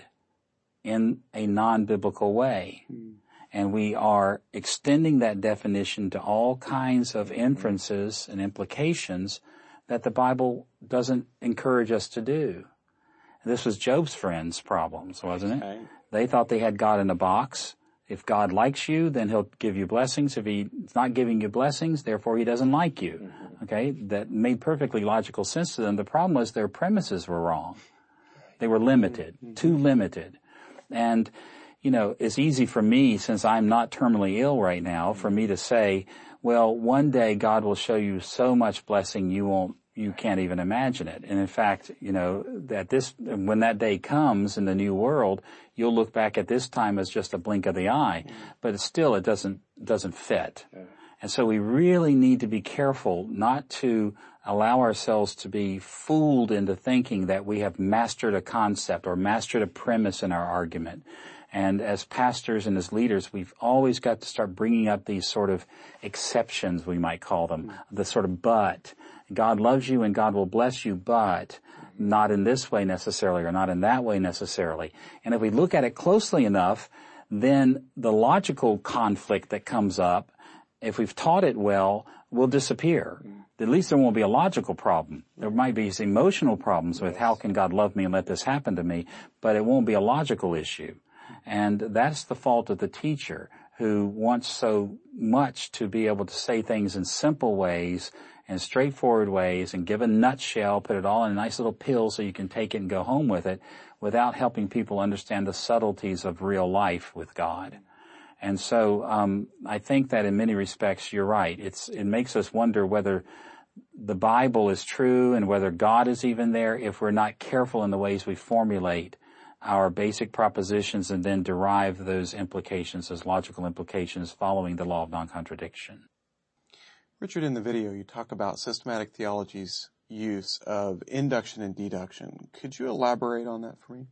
in a non-biblical way. Mm. And we are extending that definition to all kinds of inferences and implications that the Bible doesn't encourage us to do. This was Job's friends' problems, wasn't it? Okay. They thought they had God in a box. If God likes you, then he'll give you blessings. If he's not giving you blessings, therefore he doesn't like you. Mm-hmm. Okay? That made perfectly logical sense to them. The problem was their premises were wrong. They were limited, mm-hmm. too limited. And you know, it's easy for me, since I'm not terminally ill right now, for me to say, well, one day God will show you so much blessing you won't, you can't even imagine it. And in fact, you know, that this, when that day comes in the new world, you'll look back at this time as just a blink of the eye, but it's still, it doesn't, doesn't fit. And so we really need to be careful not to allow ourselves to be fooled into thinking that we have mastered a concept or mastered a premise in our argument. And as pastors and as leaders, we've always got to start bringing up these sort of exceptions, we might call them, the sort of but. God loves you and God will bless you, but not in this way necessarily or not in that way necessarily. And if we look at it closely enough, then the logical conflict that comes up, if we've taught it well, will disappear. At least there won't be a logical problem. There might be some emotional problems with how can God love me and let this happen to me, but it won't be a logical issue. And that's the fault of the teacher, who wants so much to be able to say things in simple ways and straightforward ways and give a nutshell, put it all in a nice little pill so you can take it and go home with it, without helping people understand the subtleties of real life with God. And so um I think that in many respects you're right. It's it makes us wonder whether the Bible is true and whether God is even there if we're not careful in the ways we formulate our basic propositions and then derive those implications as logical implications following the law of non-contradiction. Richard, in the video, you talk about systematic theology's use of induction and deduction. Could you elaborate on that for me?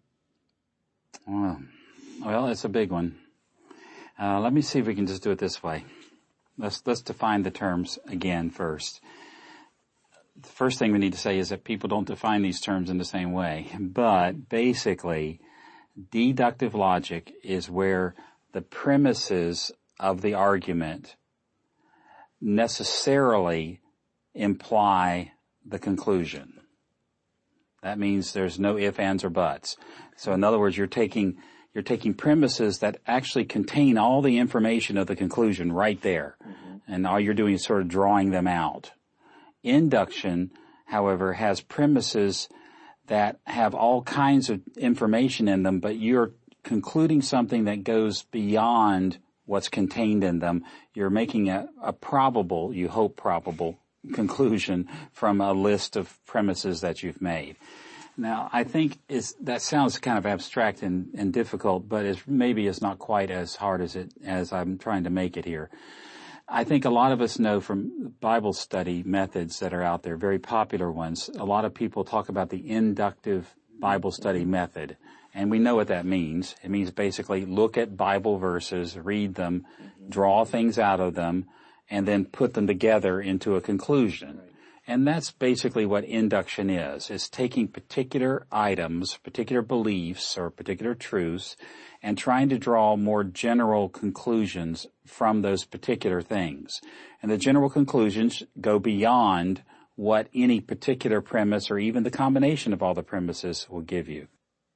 Well, well it's a big one. Uh, let me see if we can just do it this way. Let's, let's define the terms again first. The first thing we need to say is that people don't define these terms in the same way. But basically, deductive logic is where the premises of the argument necessarily imply the conclusion. That means there's no ifs, ands, or buts. So in other words, you're taking you're taking premises that actually contain all the information of the conclusion right there. Mm-hmm. And all you're doing is sort of drawing them out. Induction, however, has premises that have all kinds of information in them, but you're concluding something that goes beyond what's contained in them. You're making a, a probable, you hope probable, conclusion from a list of premises that you've made. Now, I think is that sounds kind of abstract and, and difficult, but it's, maybe it's not quite as hard as it as I'm trying to make it here. I think a lot of us know from Bible study methods that are out there, very popular ones. A lot of people talk about the inductive Bible study method, and we know what that means. It means basically look at Bible verses, read them, draw things out of them, and then put them together into a conclusion. And that's basically what induction is. It's taking particular items, particular beliefs, or particular truths, and trying to draw more general conclusions from those particular things. And the general conclusions go beyond what any particular premise or even the combination of all the premises will give you.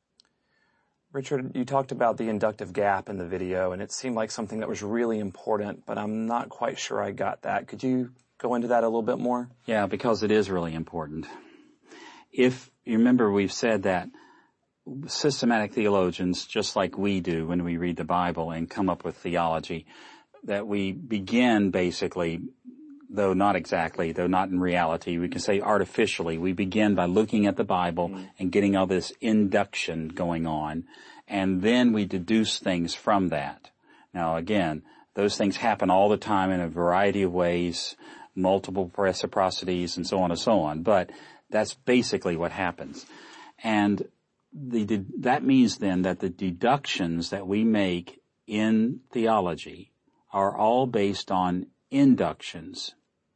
Richard, you talked about the inductive gap in the video, and it seemed like something that was really important, but I'm not quite sure I got that. Could you go into that a little bit more? Yeah, because it is really important. If you remember, we've said that systematic theologians, just like we do when we read the Bible and come up with theology, that we begin basically, though not exactly, though not in reality, we can say artificially, we begin by looking at the Bible mm-hmm. and getting all this induction going on, and then we deduce things from that. Now again, those things happen all the time in a variety of ways, multiple reciprocities and so on and so on, but that's basically what happens. And the, that means then that the deductions that we make in theology are all based on inductions.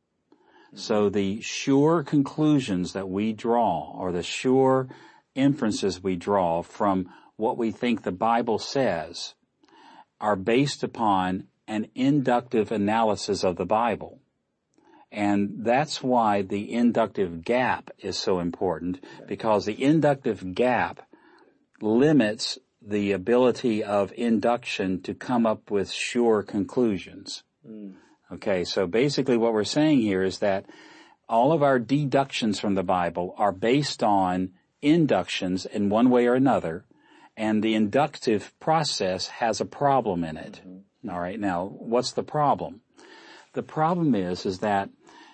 So the sure conclusions that we draw, or the sure inferences we draw from what we think the Bible says, are based upon an inductive analysis of the Bible. And that's why the inductive gap is so important, because the inductive gap limits the ability of induction to come up with sure conclusions. Mm. Okay, so basically what we're saying here is that all of our deductions from the Bible are based on inductions in one way or another, and the inductive process has a problem in it. Mm-hmm. All right, now, what's the problem? The problem is, is that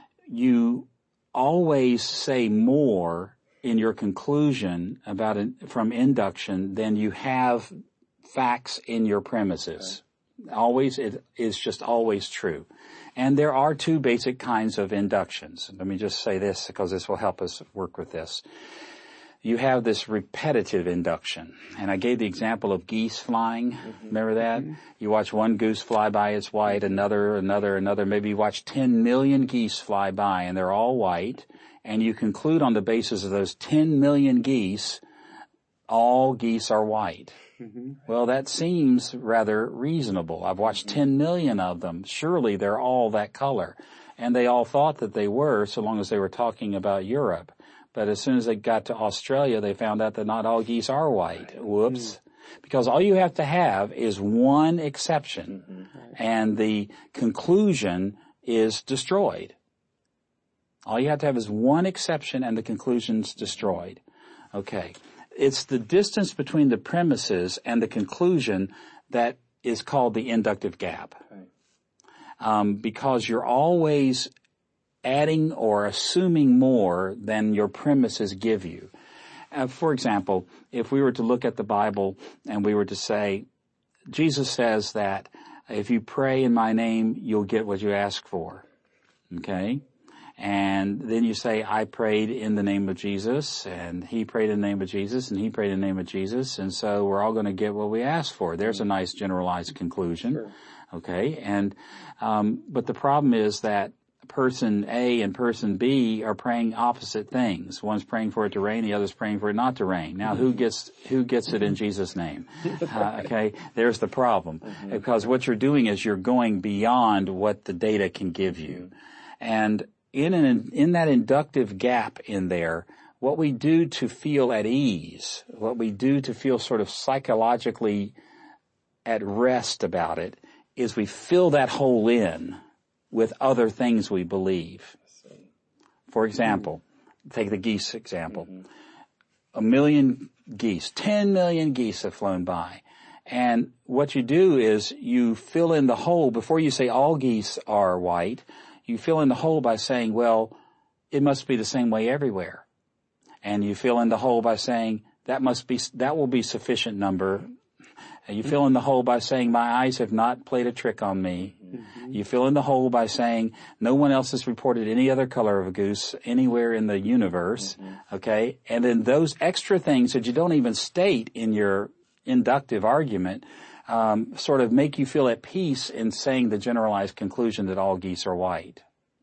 you always say more in your conclusion about it from induction than you have facts in your premises. Okay. Always, it is just always true. And there are two basic kinds of inductions. Let me just say this because this will help us work with this. You have this repetitive induction. And I gave the example of geese flying. Mm-hmm. Remember that? Mm-hmm. You watch one goose fly by, it's white, another, another, another. Maybe you watch ten million geese fly by and they're all white. And you conclude on the basis of those ten million geese, all geese are white. Mm-hmm. Well, that seems rather reasonable. I've watched mm-hmm. ten million of them. Surely they're all that color. And they all thought that they were, so long as they were talking about Europe. But as soon as they got to Australia, they found out that not all geese are white. Whoops. Mm-hmm. Because all you have to have is one exception, mm-hmm. and the conclusion is destroyed. All you have to have is one exception, and the conclusion's destroyed. Okay. It's the distance between the premises and the conclusion that is called the inductive gap. Right. Um, because you're always adding or assuming more than your premises give you. Uh, for example, if we were to look at the Bible and we were to say, Jesus says that if you pray in my name, you'll get what you ask for. Okay? And then you say, I prayed in the name of Jesus, and he prayed in the name of Jesus, and he prayed in the name of Jesus, and so we're all going to get what we asked for. There's a nice generalized conclusion. Sure. Okay? And, um, but the problem is that person A and person B are praying opposite things. One's praying for it to rain, the other's praying for it not to rain. Now, who gets who gets it in Jesus' name? Uh, okay, there's the problem. Mm-hmm. Because what you're doing is you're going beyond what the data can give you. And in an in that inductive gap in there, what we do to feel at ease, what we do to feel sort of psychologically at rest about it, is we fill that hole in with other things we believe. For example, mm-hmm. take the geese example. Mm-hmm. A million geese, ten million geese have flown by. And what you do is you fill in the hole, before you say all geese are white, you fill in the hole by saying, well, it must be the same way everywhere. And you fill in the hole by saying, that must be, that will be sufficient number. And you fill in the hole by saying, my eyes have not played a trick on me. Mm-hmm. You fill in the hole by saying, no one else has reported any other color of a goose anywhere in the universe. Mm-hmm. Okay? And then those extra things that you don't even state in your inductive argument, um, sort of make you feel at peace in saying the generalized conclusion that all geese are white.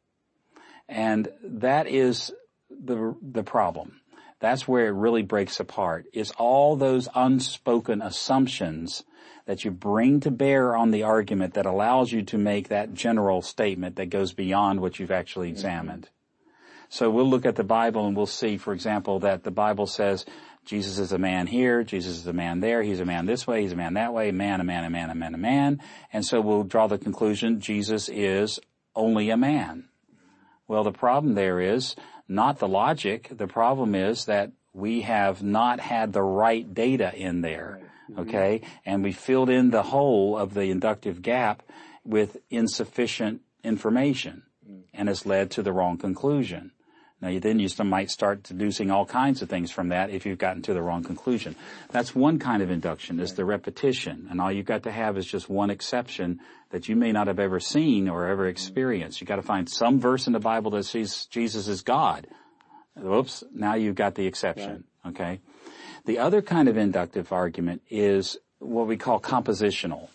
And that is the, the problem. That's where it really breaks apart, is all those unspoken assumptions that you bring to bear on the argument that allows you to make that general statement that goes beyond what you've actually examined. Mm-hmm. So we'll look at the Bible and we'll see, for example, that the Bible says Jesus is a man here, Jesus is a man there, he's a man this way, he's a man that way, man, a man, a man, a man, a man. And so we'll draw the conclusion Jesus is only a man. Well, the problem there is not the logic. The problem is that We have not had the right data in there, okay? And we filled in the hole of the inductive gap with insufficient information, and has led to the wrong conclusion. Now, you then you might start deducing all kinds of things from that if you've gotten to the wrong conclusion. That's one kind of induction, is the repetition. And all you've got to have is just one exception that you may not have ever seen or ever experienced. You've got to find some verse in the Bible that says Jesus is God. Whoops, now you've got the exception, okay? The other kind of inductive argument is what we call compositional.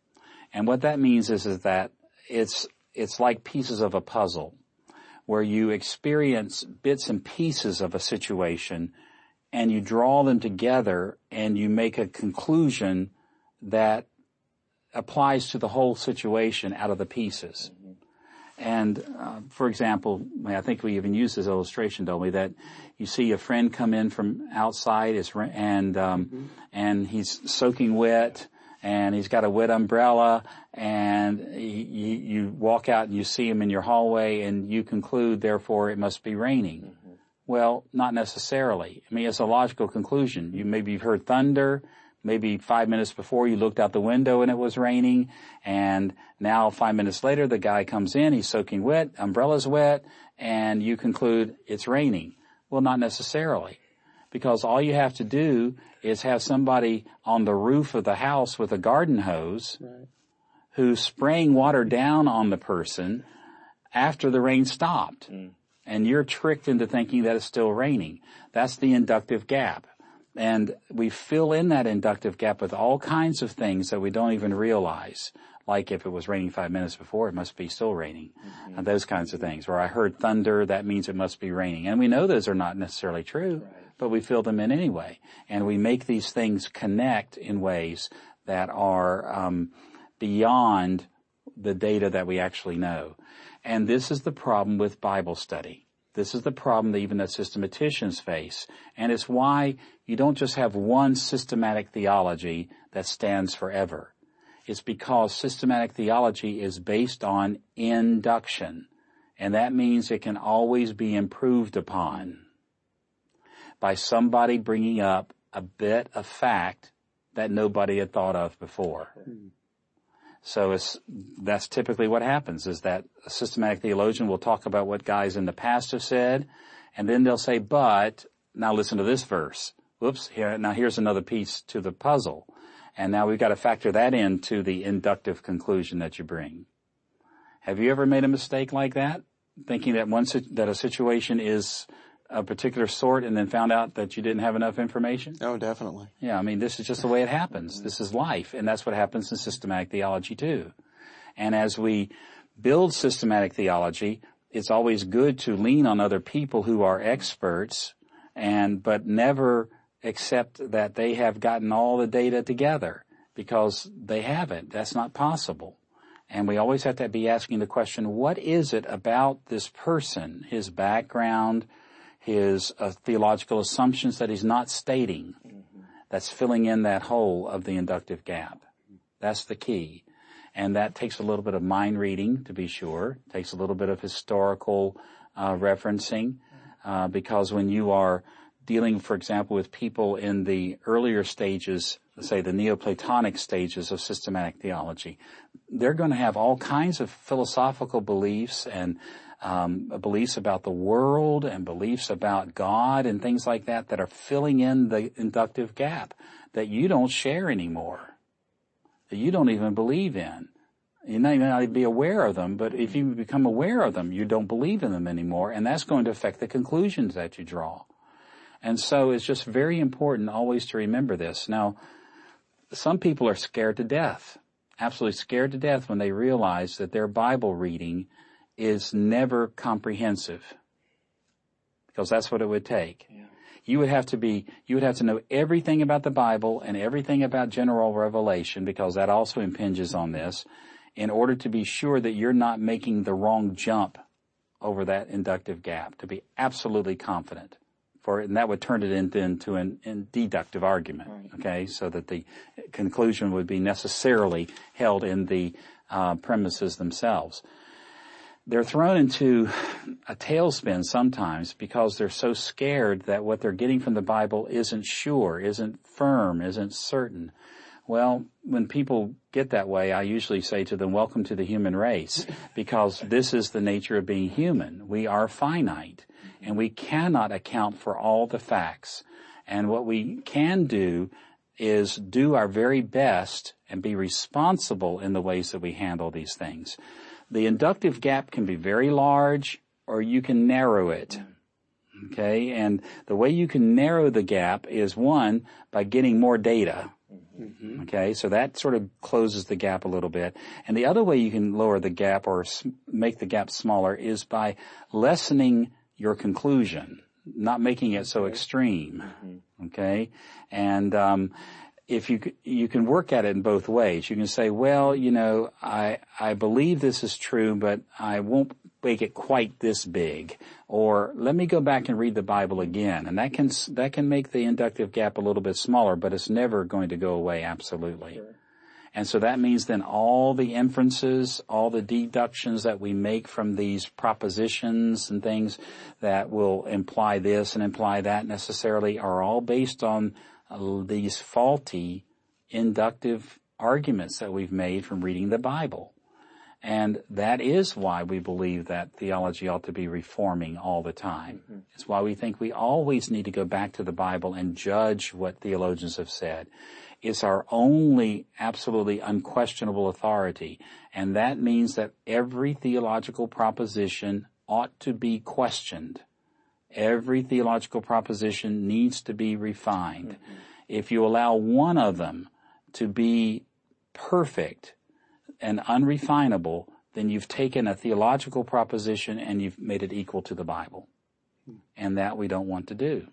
And what that means is, is that it's, it's like pieces of a puzzle, where you experience bits and pieces of a situation and you draw them together and you make a conclusion that applies to the whole situation out of the pieces. Mm-hmm. And, uh, for example, I think we even used this illustration, don't we, that you see a friend come in from outside and, um, mm-hmm. and he's soaking wet, and he's got a wet umbrella, and you, you walk out and you see him in your hallway, and you conclude, therefore, it must be raining. Mm-hmm. Well, not necessarily. I mean, it's a logical conclusion. You maybe you've heard thunder, maybe five minutes before you looked out the window and it was raining, and now five minutes later the guy comes in, he's soaking wet, umbrella's wet, and you conclude it's raining. Well, not necessarily. Because all you have to do is have somebody on the roof of the house with a garden hose right. who's spraying water down on the person after the rain stopped. Mm. And you're tricked into thinking that it's still raining. That's the inductive gap. And we fill in that inductive gap with all kinds of things that we don't even realize. Like if it was raining five minutes before, it must be still raining. Mm-hmm. And those kinds of things. Or I heard thunder, that means it must be raining. And we know those are not necessarily true. Right. But we fill them in anyway. And we make these things connect in ways that are um, beyond the data that we actually know. And this is the problem with Bible study. This is the problem that even the systematicians face. And it's why you don't just have one systematic theology that stands forever. It's because systematic theology is based on induction. And that means it can always be improved upon by somebody bringing up a bit of fact that nobody had thought of before. Mm. So it's, that's typically what happens, is that a systematic theologian will talk about what guys in the past have said, and then they'll say, but, now listen to this verse. Whoops, here, now here's another piece to the puzzle. And now we've got to factor that into the inductive conclusion that you bring. Have you ever made a mistake like that? Thinking that one, that a situation is a particular sort and then found out that you didn't have enough information? Oh, definitely. Yeah, I mean, this is just the way it happens. This is life, and that's what happens in systematic theology too. And as we build systematic theology, it's always good to lean on other people who are experts, and but never accept that they have gotten all the data together, because they haven't. That's not possible. And we always have to be asking the question, what is it about this person, his background, his uh, theological assumptions that he's not stating, mm-hmm. that's filling in that hole of the inductive gap? That's the key. And that takes a little bit of mind reading, to be sure. It takes a little bit of historical uh, referencing, uh, because when you are dealing, for example, with people in the earlier stages, let's say the Neoplatonic stages of systematic theology, they're going to have all kinds of philosophical beliefs and Um, beliefs about the world and beliefs about God and things like that that are filling in the inductive gap that you don't share anymore, that you don't even believe in. You may not be aware of them, but if you become aware of them, you don't believe in them anymore, and that's going to affect the conclusions that you draw. And so it's just very important always to remember this. Now, some people are scared to death, absolutely scared to death when they realize that their Bible reading is never comprehensive, because that's what it would take. Yeah. You would have to be, you would have to know everything about the Bible and everything about general revelation, because that also impinges on this, in order to be sure that you're not making the wrong jump over that inductive gap, to be absolutely confident for it, and that would turn it into, into an, an deductive argument, right. Okay, so that the conclusion would be necessarily held in the uh, premises themselves. they're thrown into a tailspin sometimes because they're so scared that what they're getting from the Bible isn't sure, isn't firm, isn't certain. Well, when people get that way, I usually say to them, welcome to the human race, because this is the nature of being human. We are finite, and we cannot account for all the facts. And what we can do is do our very best and be responsible in the ways that we handle these things. The inductive gap can be very large, or you can narrow it. Okay? And the way you can narrow the gap is, one, by getting more data. Mm-hmm. Okay? So that sort of closes the gap a little bit. And the other way you can lower the gap or make the gap smaller is by lessening your conclusion, not making it so extreme. Mm-hmm. Okay? And, um, if you, you can work at it in both ways. You can say, well, you know, I, I believe this is true, but I won't make it quite this big. Or let me go back and read the Bible again. And that can, that can make the inductive gap a little bit smaller, but it's never going to go away absolutely. Sure. And so that means then all the inferences, all the deductions that we make from these propositions and things that will imply this and imply that necessarily are all based on these faulty inductive arguments that we've made from reading the Bible. And that is why we believe that theology ought to be reforming all the time. Mm-hmm. It's why we think we always need to go back to the Bible and judge what theologians have said. It's our only absolutely unquestionable authority. And that means that every theological proposition ought to be questioned. Every theological proposition needs to be refined. Mm-hmm. If you allow one of them to be perfect and unrefinable, then you've taken a theological proposition and you've made it equal to the Bible. Mm-hmm. And that we don't want to do.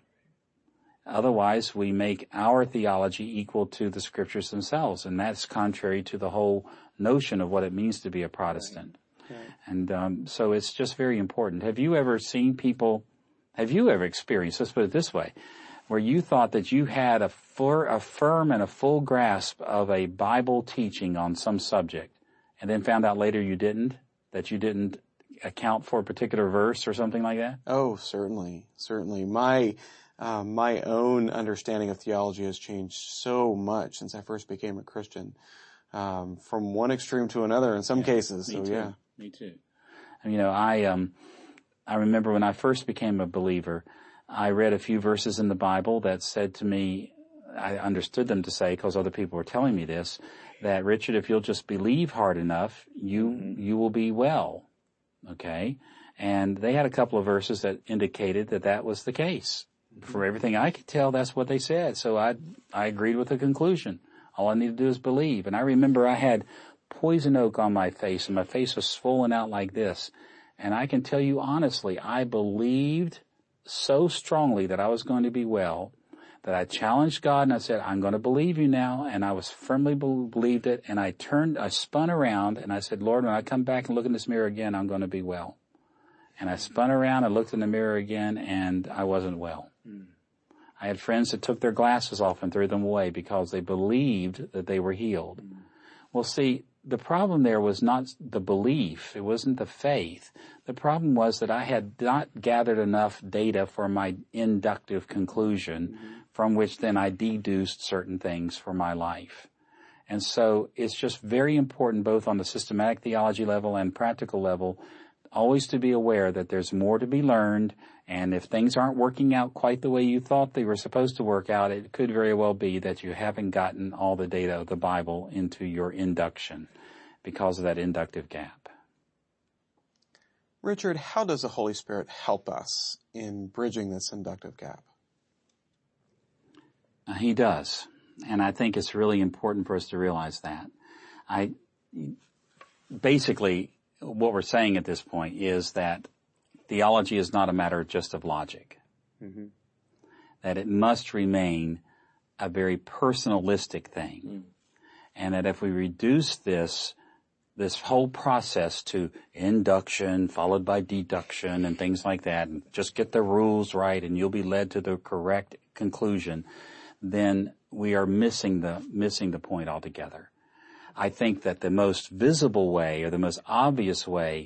Otherwise, we make our theology equal to the Scriptures themselves, and that's contrary to the whole notion of what it means to be a Protestant. Right. Right. And um, so it's just very important. Have you ever seen people... Have you ever experienced, let's put it this way, where you thought that you had a, fir, a firm and a full grasp of a Bible teaching on some subject, and then found out later you didn't, that you didn't account for a particular verse or something like that? Oh, certainly, certainly. My uh, my own understanding of theology has changed so much since I first became a Christian, um, from one extreme to another in some yeah, cases. Me so too. yeah, me too. You know, I um. I remember when I first became a believer, I read a few verses in the Bible that said to me, I understood them to say, because other people were telling me this, that Richard, if you'll just believe hard enough, you, mm-hmm. you will be well. Okay? And they had a couple of verses that indicated that that was the case. Mm-hmm. For everything I could tell, that's what they said. So I, I agreed with the conclusion. All I needed to do is believe. And I remember I had poison oak on my face, and my face was swollen out like this. And I can tell you honestly, I believed so strongly that I was going to be well that I challenged God and I said, I'm going to believe you now. And I was firmly believed it. And I turned, I spun around and I said, Lord, when I come back and look in this mirror again, I'm going to be well. And I spun around and looked in the mirror again and I wasn't well. Mm. I had friends that took their glasses off and threw them away because they believed that they were healed. Mm. Well, see, the problem there was not the belief. It wasn't the faith. The problem was that I had not gathered enough data for my inductive conclusion, mm-hmm. from which then I deduced certain things for my life. And so it's just very important, both on the systematic theology level and practical level, always to be aware that there's more to be learned, and if things aren't working out quite the way you thought they were supposed to work out, it could very well be that you haven't gotten all the data of the Bible into your induction because of that inductive gap. Richard, how does the Holy Spirit help us in bridging this inductive gap? Uh, he does. And I think it's really important for us to realize that. I, basically, what we're saying at this point is that theology is not a matter just of logic. Mm-hmm. That it must remain a very personalistic thing. Mm. And that if we reduce this, this whole process to induction followed by deduction and things like that, and just get the rules right and you'll be led to the correct conclusion, then we are missing the, missing the point altogether. I think that the most visible way or the most obvious way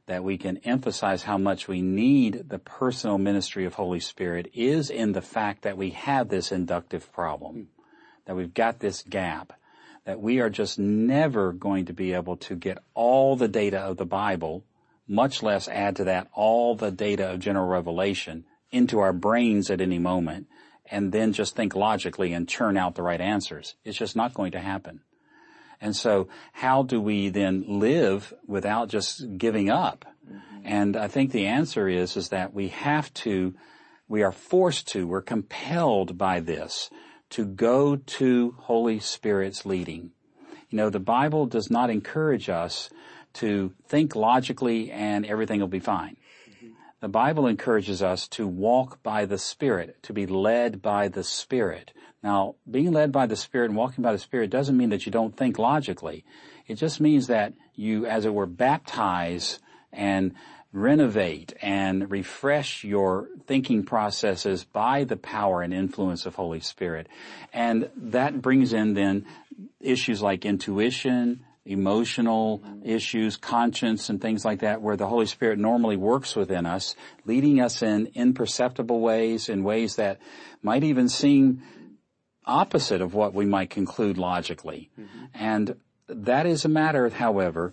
that we can emphasize how much we need the personal ministry of Holy Spirit is in the fact that we have this inductive problem, that we've got this gap, that we are just never going to be able to get all the data of the Bible, much less add to that all the data of general revelation into our brains at any moment, and then just think logically and churn out the right answers. It's just not going to happen. And so how do we then live without just giving up? Mm-hmm. And I think the answer is, is that we have to, we are forced to, we're compelled by this to go to Holy Spirit's leading. You know, the Bible does not encourage us to think logically and everything will be fine. Mm-hmm. The Bible encourages us to walk by the Spirit, to be led by the Spirit. Now, being led by the Spirit and walking by the Spirit doesn't mean that you don't think logically. It just means that you, as it were, baptize and renovate and refresh your thinking processes by the power and influence of Holy Spirit. And that brings in then issues like intuition, emotional issues, conscience, and things like that, where the Holy Spirit normally works within us, leading us in imperceptible ways, in ways that might even seem opposite of what we might conclude logically. Mm-hmm. And that is a matter, however,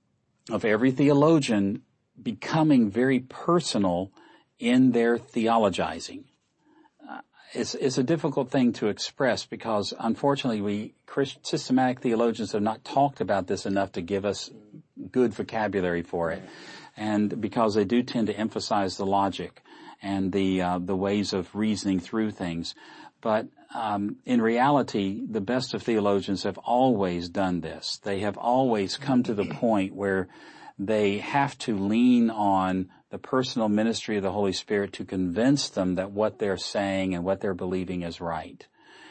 of every theologian becoming very personal in their theologizing. Uh, it's, it's a difficult thing to express because, unfortunately, we Christ, systematic theologians have not talked about this enough to give us good vocabulary for it, and because they do tend to emphasize the logic and the uh, the ways of reasoning through things. But um, in reality, the best of theologians have always done this. They have always come to the point where they have to lean on the personal ministry of the Holy Spirit to convince them that what they're saying and what they're believing is right.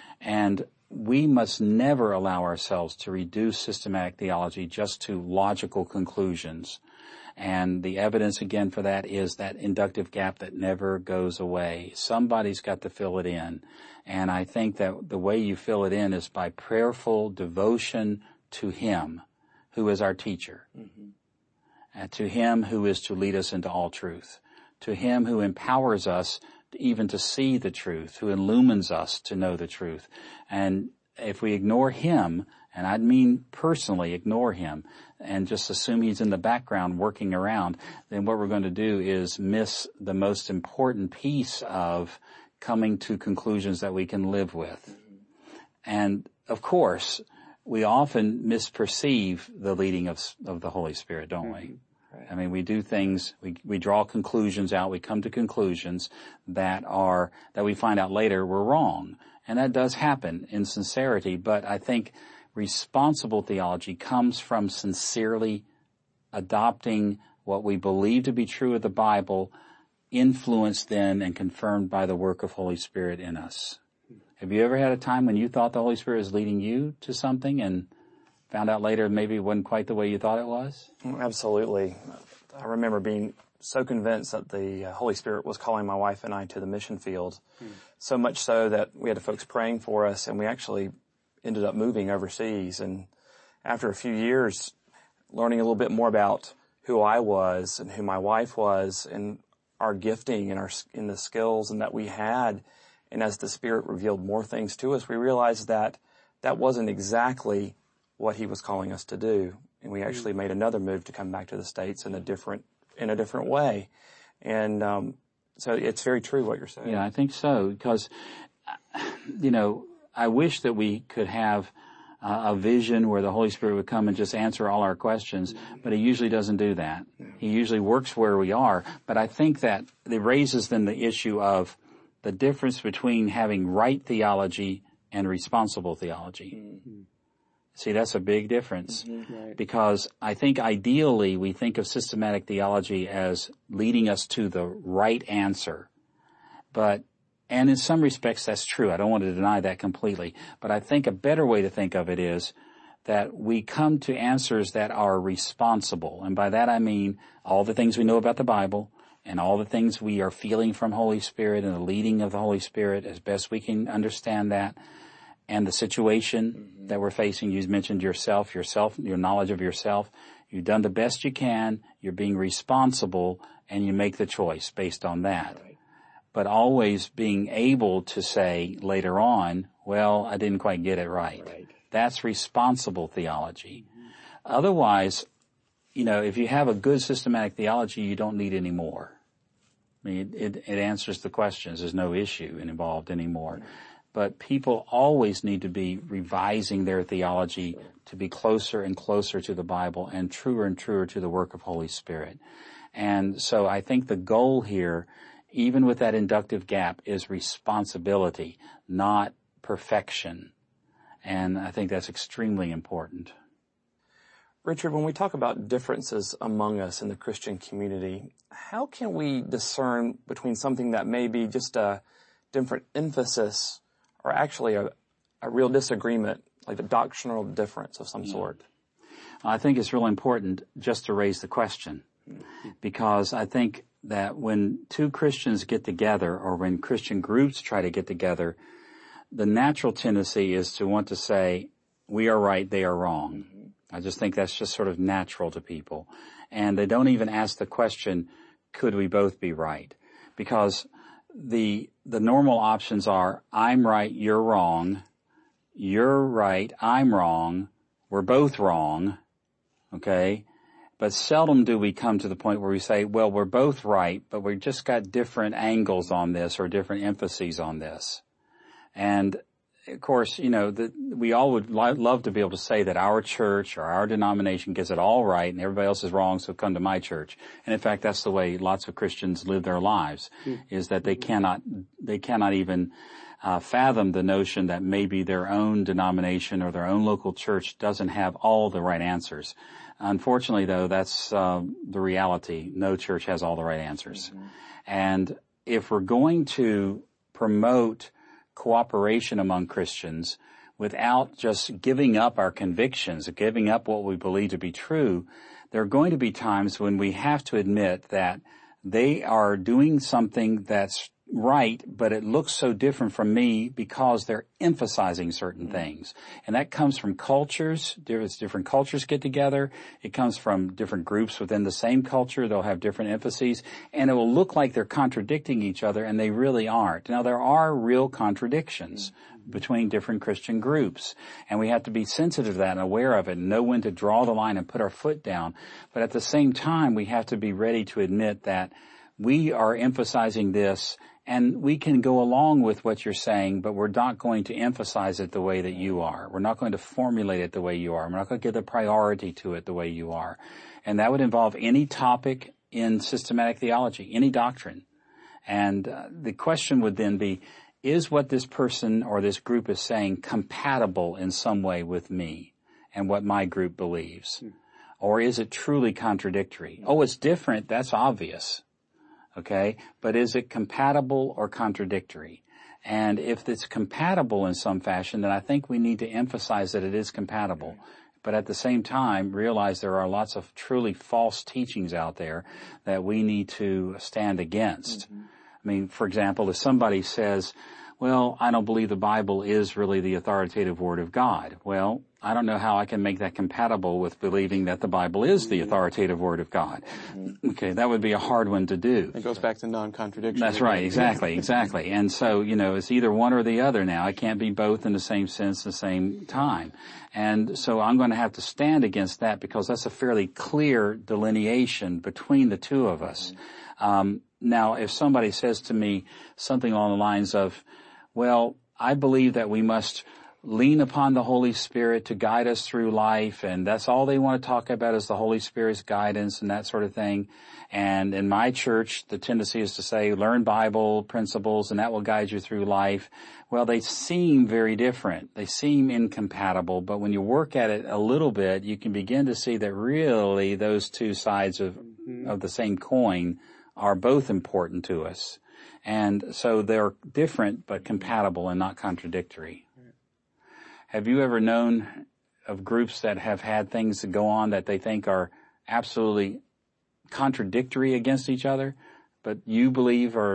And we must never allow ourselves to reduce systematic theology just to logical conclusions. And the evidence, again, for that is that inductive gap that never goes away. Somebody's got to fill it in. And I think that the way you fill it in is by prayerful devotion to Him, who is our teacher. Mm-hmm. And to Him who is to lead us into all truth. To Him who empowers us even to see the truth, who illumines us to know the truth. And if we ignore Him, and I mean personally ignore Him, and just assume He's in the background working around, then what we're going to do is miss the most important piece of coming to conclusions that we can live with. And of course, we often misperceive the leading of, of the Holy Spirit, don't we? Right. I mean, we do things, we, we draw conclusions out, we come to conclusions that are, that we find out later were wrong. And that does happen in sincerity, but I think responsible theology comes from sincerely adopting what we believe to be true of the Bible, influenced then and confirmed by the work of Holy Spirit in us. Have you ever had a time when you thought the Holy Spirit was leading you to something and found out later maybe it wasn't quite the way you thought it was? Absolutely. I remember being so convinced that the Holy Spirit was calling my wife and I to the mission field, hmm. so much so that we had folks praying for us, and we actually ended up moving overseas. And after a few years, learning a little bit more about who I was and who my wife was and our gifting and our in the skills and that we had, and as the Spirit revealed more things to us, we realized that that wasn't exactly what He was calling us to do. And we actually made another move to come back to the States in a different, in a different way. And, um, so it's very true what you're saying. Yeah, I think so, because, you know, I wish that we could have uh, a vision where the Holy Spirit would come and just answer all our questions, but He usually doesn't do that. He usually works where we are. But I think that it raises then the issue of the difference between having right theology and responsible theology. Mm-hmm. See, that's a big difference, mm-hmm, right. Because I think ideally we think of systematic theology as leading us to the right answer. But, and in some respects that's true. I don't want to deny that completely. But I think a better way to think of it is that we come to answers that are responsible. And by that I mean all the things we know about the Bible and all the things we are feeling from Holy Spirit and the leading of the Holy Spirit as best we can understand that. And the situation mm-hmm. that we're facing, you mentioned yourself, yourself, your knowledge of yourself. You've done the best you can. You're being responsible, and you make the choice based on that. Right. But always being able to say later on, well, I didn't quite get it right. Right. That's responsible theology. Mm-hmm. Otherwise, you know, if you have a good systematic theology, you don't need any more. I mean, it, it, it answers the questions. There's no issue involved anymore. Mm-hmm. But people always need to be revising their theology sure. to be closer and closer to the Bible and truer and truer to the work of Holy Spirit. And so I think the goal here, even with that inductive gap, is responsibility, not perfection. And I think that's extremely important. Richard, when we talk about differences among us in the Christian community, how can we discern between something that may be just a different emphasis or actually a, a real disagreement, like a doctrinal difference of some yeah. sort? I think it's really important just to raise the question, because I think that when two Christians get together, or when Christian groups try to get together, the natural tendency is to want to say, we are right, they are wrong. Mm-hmm. I just think that's just sort of natural to people. And they don't even ask the question, could we both be right? Because the the normal options are, I'm right, you're wrong, you're right, I'm wrong, we're both wrong, okay? But seldom do we come to the point where we say, well, we're both right, but we've just got different angles on this or different emphases on this. And, of course, you know, the, we all would li- love to be able to say that our church or our denomination gets it all right and everybody else is wrong, so come to my church. And, in fact, that's the way lots of Christians live their lives, mm. is that they cannot, they cannot even uh, fathom the notion that maybe their own denomination or their own local church doesn't have all the right answers. Unfortunately, though, that's uh, the reality. No church has all the right answers. Mm-hmm. And if we're going to promote cooperation among Christians without just giving up our convictions, giving up what we believe to be true, there are going to be times when we have to admit that they are doing something that's right, but it looks so different from me because they're emphasizing certain mm-hmm. things. And that comes from cultures. There's different cultures get together. It comes from different groups within the same culture. They'll have different emphases, and it will look like they're contradicting each other, and they really aren't. Now, there are real contradictions mm-hmm. between different Christian groups, and we have to be sensitive to that and aware of it and know when to draw the line and put our foot down. But at the same time, we have to be ready to admit that we are emphasizing this, and we can go along with what you're saying, but we're not going to emphasize it the way that you are. We're not going to formulate it the way you are. We're not going to give the priority to it the way you are. And that would involve any topic in systematic theology, any doctrine. And uh, the question would then be, is what this person or this group is saying compatible in some way with me and what my group believes? Hmm. Or is it truly contradictory? Oh, it's different. That's obvious. Okay, but is it compatible or contradictory? And if it's compatible in some fashion, then I think we need to emphasize that it is compatible. But at the same time, realize there are lots of truly false teachings out there that we need to stand against. Mm-hmm. I mean, for example, if somebody says, well, I don't believe the Bible is really the authoritative Word of God. Well, I don't know how I can make that compatible with believing that the Bible is the authoritative Word of God. Mm-hmm. Okay, that would be a hard one to do. It goes back to non-contradiction. That's right, exactly, exactly. And so, you know, it's either one or the other now. I can't be both in the same sense at the same time. And so I'm going to have to stand against that because that's a fairly clear delineation between the two of us. Mm-hmm. Um, now, if somebody says to me something along the lines of, well, I believe that we must lean upon the Holy Spirit to guide us through life, and that's all they want to talk about is the Holy Spirit's guidance and that sort of thing. And in my church, the tendency is to say, learn Bible principles, and that will guide you through life. Well, they seem very different. They seem incompatible, but when you work at it a little bit, you can begin to see that really those two sides of, mm-hmm. of the same coin are both important to us. And so they're different but compatible and not contradictory. Have you ever known of groups that have had things that go on that they think are absolutely contradictory against each other, but you believe are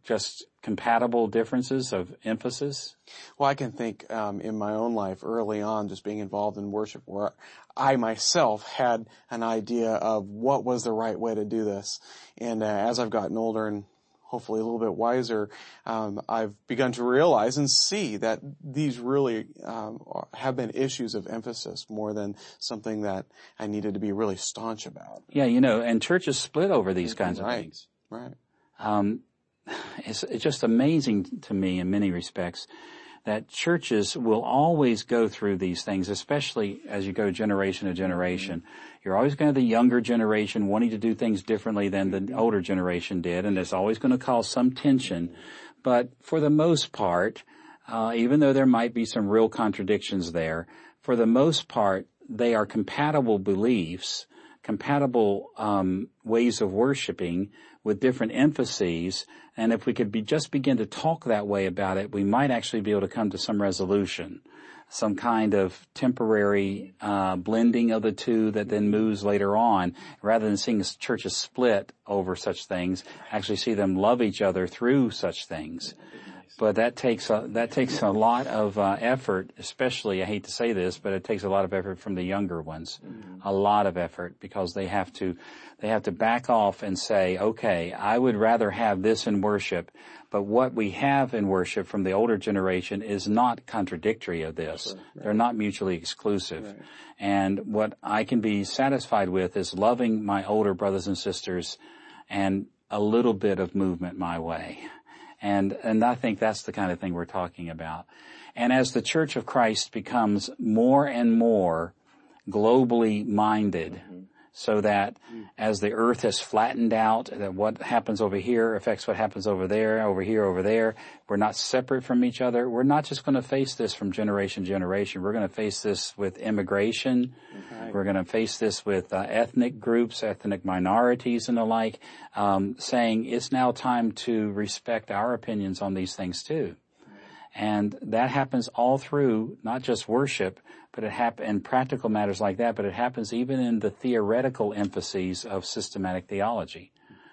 just compatible differences of emphasis? Well, I can think um, in my own life early on, just being involved in worship, where I myself had an idea of what was the right way to do this. And uh, as I've gotten older and hopefully a little bit wiser, um, I've begun to realize and see that these really um, have been issues of emphasis more than something that I needed to be really staunch about. Yeah, you know, and churches split over these kinds right. of things. Right. Um, it's, it's just amazing to me in many respects that churches will always go through these things, especially as you go generation to generation. Mm-hmm. You're always going to have the younger generation wanting to do things differently than the older generation did, and it's always going to cause some tension. But for the most part, uh, even though there might be some real contradictions there, for the most part, they are compatible beliefs, compatible um, ways of worshiping with different emphases. And if we could be just begin to talk that way about it, we might actually be able to come to some resolution, some kind of temporary uh blending of the two that then moves later on, rather than seeing churches split over such things, actually see them love each other through such things. But that takes a, that takes a lot of uh, effort, especially, I hate to say this, but it takes a lot of effort from the younger ones. Mm-hmm. A lot of effort, because they have to, they have to back off and say, okay, I would rather have this in worship, but what we have in worship from the older generation is not contradictory of this. Sure, right. They're not mutually exclusive. Right. And what I can be satisfied with is loving my older brothers and sisters and a little bit of movement my way. And, and I think that's the kind of thing we're talking about. And as the Church of Christ becomes more and more globally minded, mm-hmm. so that as the earth has flattened out, that what happens over here affects what happens over there, over here, over there, we're not separate from each other. We're not just going to face this from generation to generation. We're going to face this with immigration. Okay. We're going to face this with uh, ethnic groups, ethnic minorities and the like, um, saying it's now time to respect our opinions on these things too. And that happens all through, not just worship, but it happens in practical matters like that, but it happens even in the theoretical emphases of systematic theology.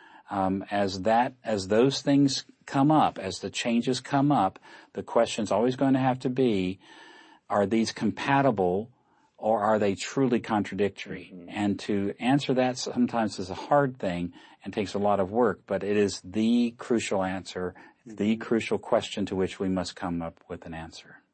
Um, as that, as those things come up, as the changes come up, the question's always going to have to be, are these compatible or are they truly contradictory? Mm-hmm. And to answer that sometimes is a hard thing and takes a lot of work, but it is the crucial answer, the crucial question to which we must come up with an answer.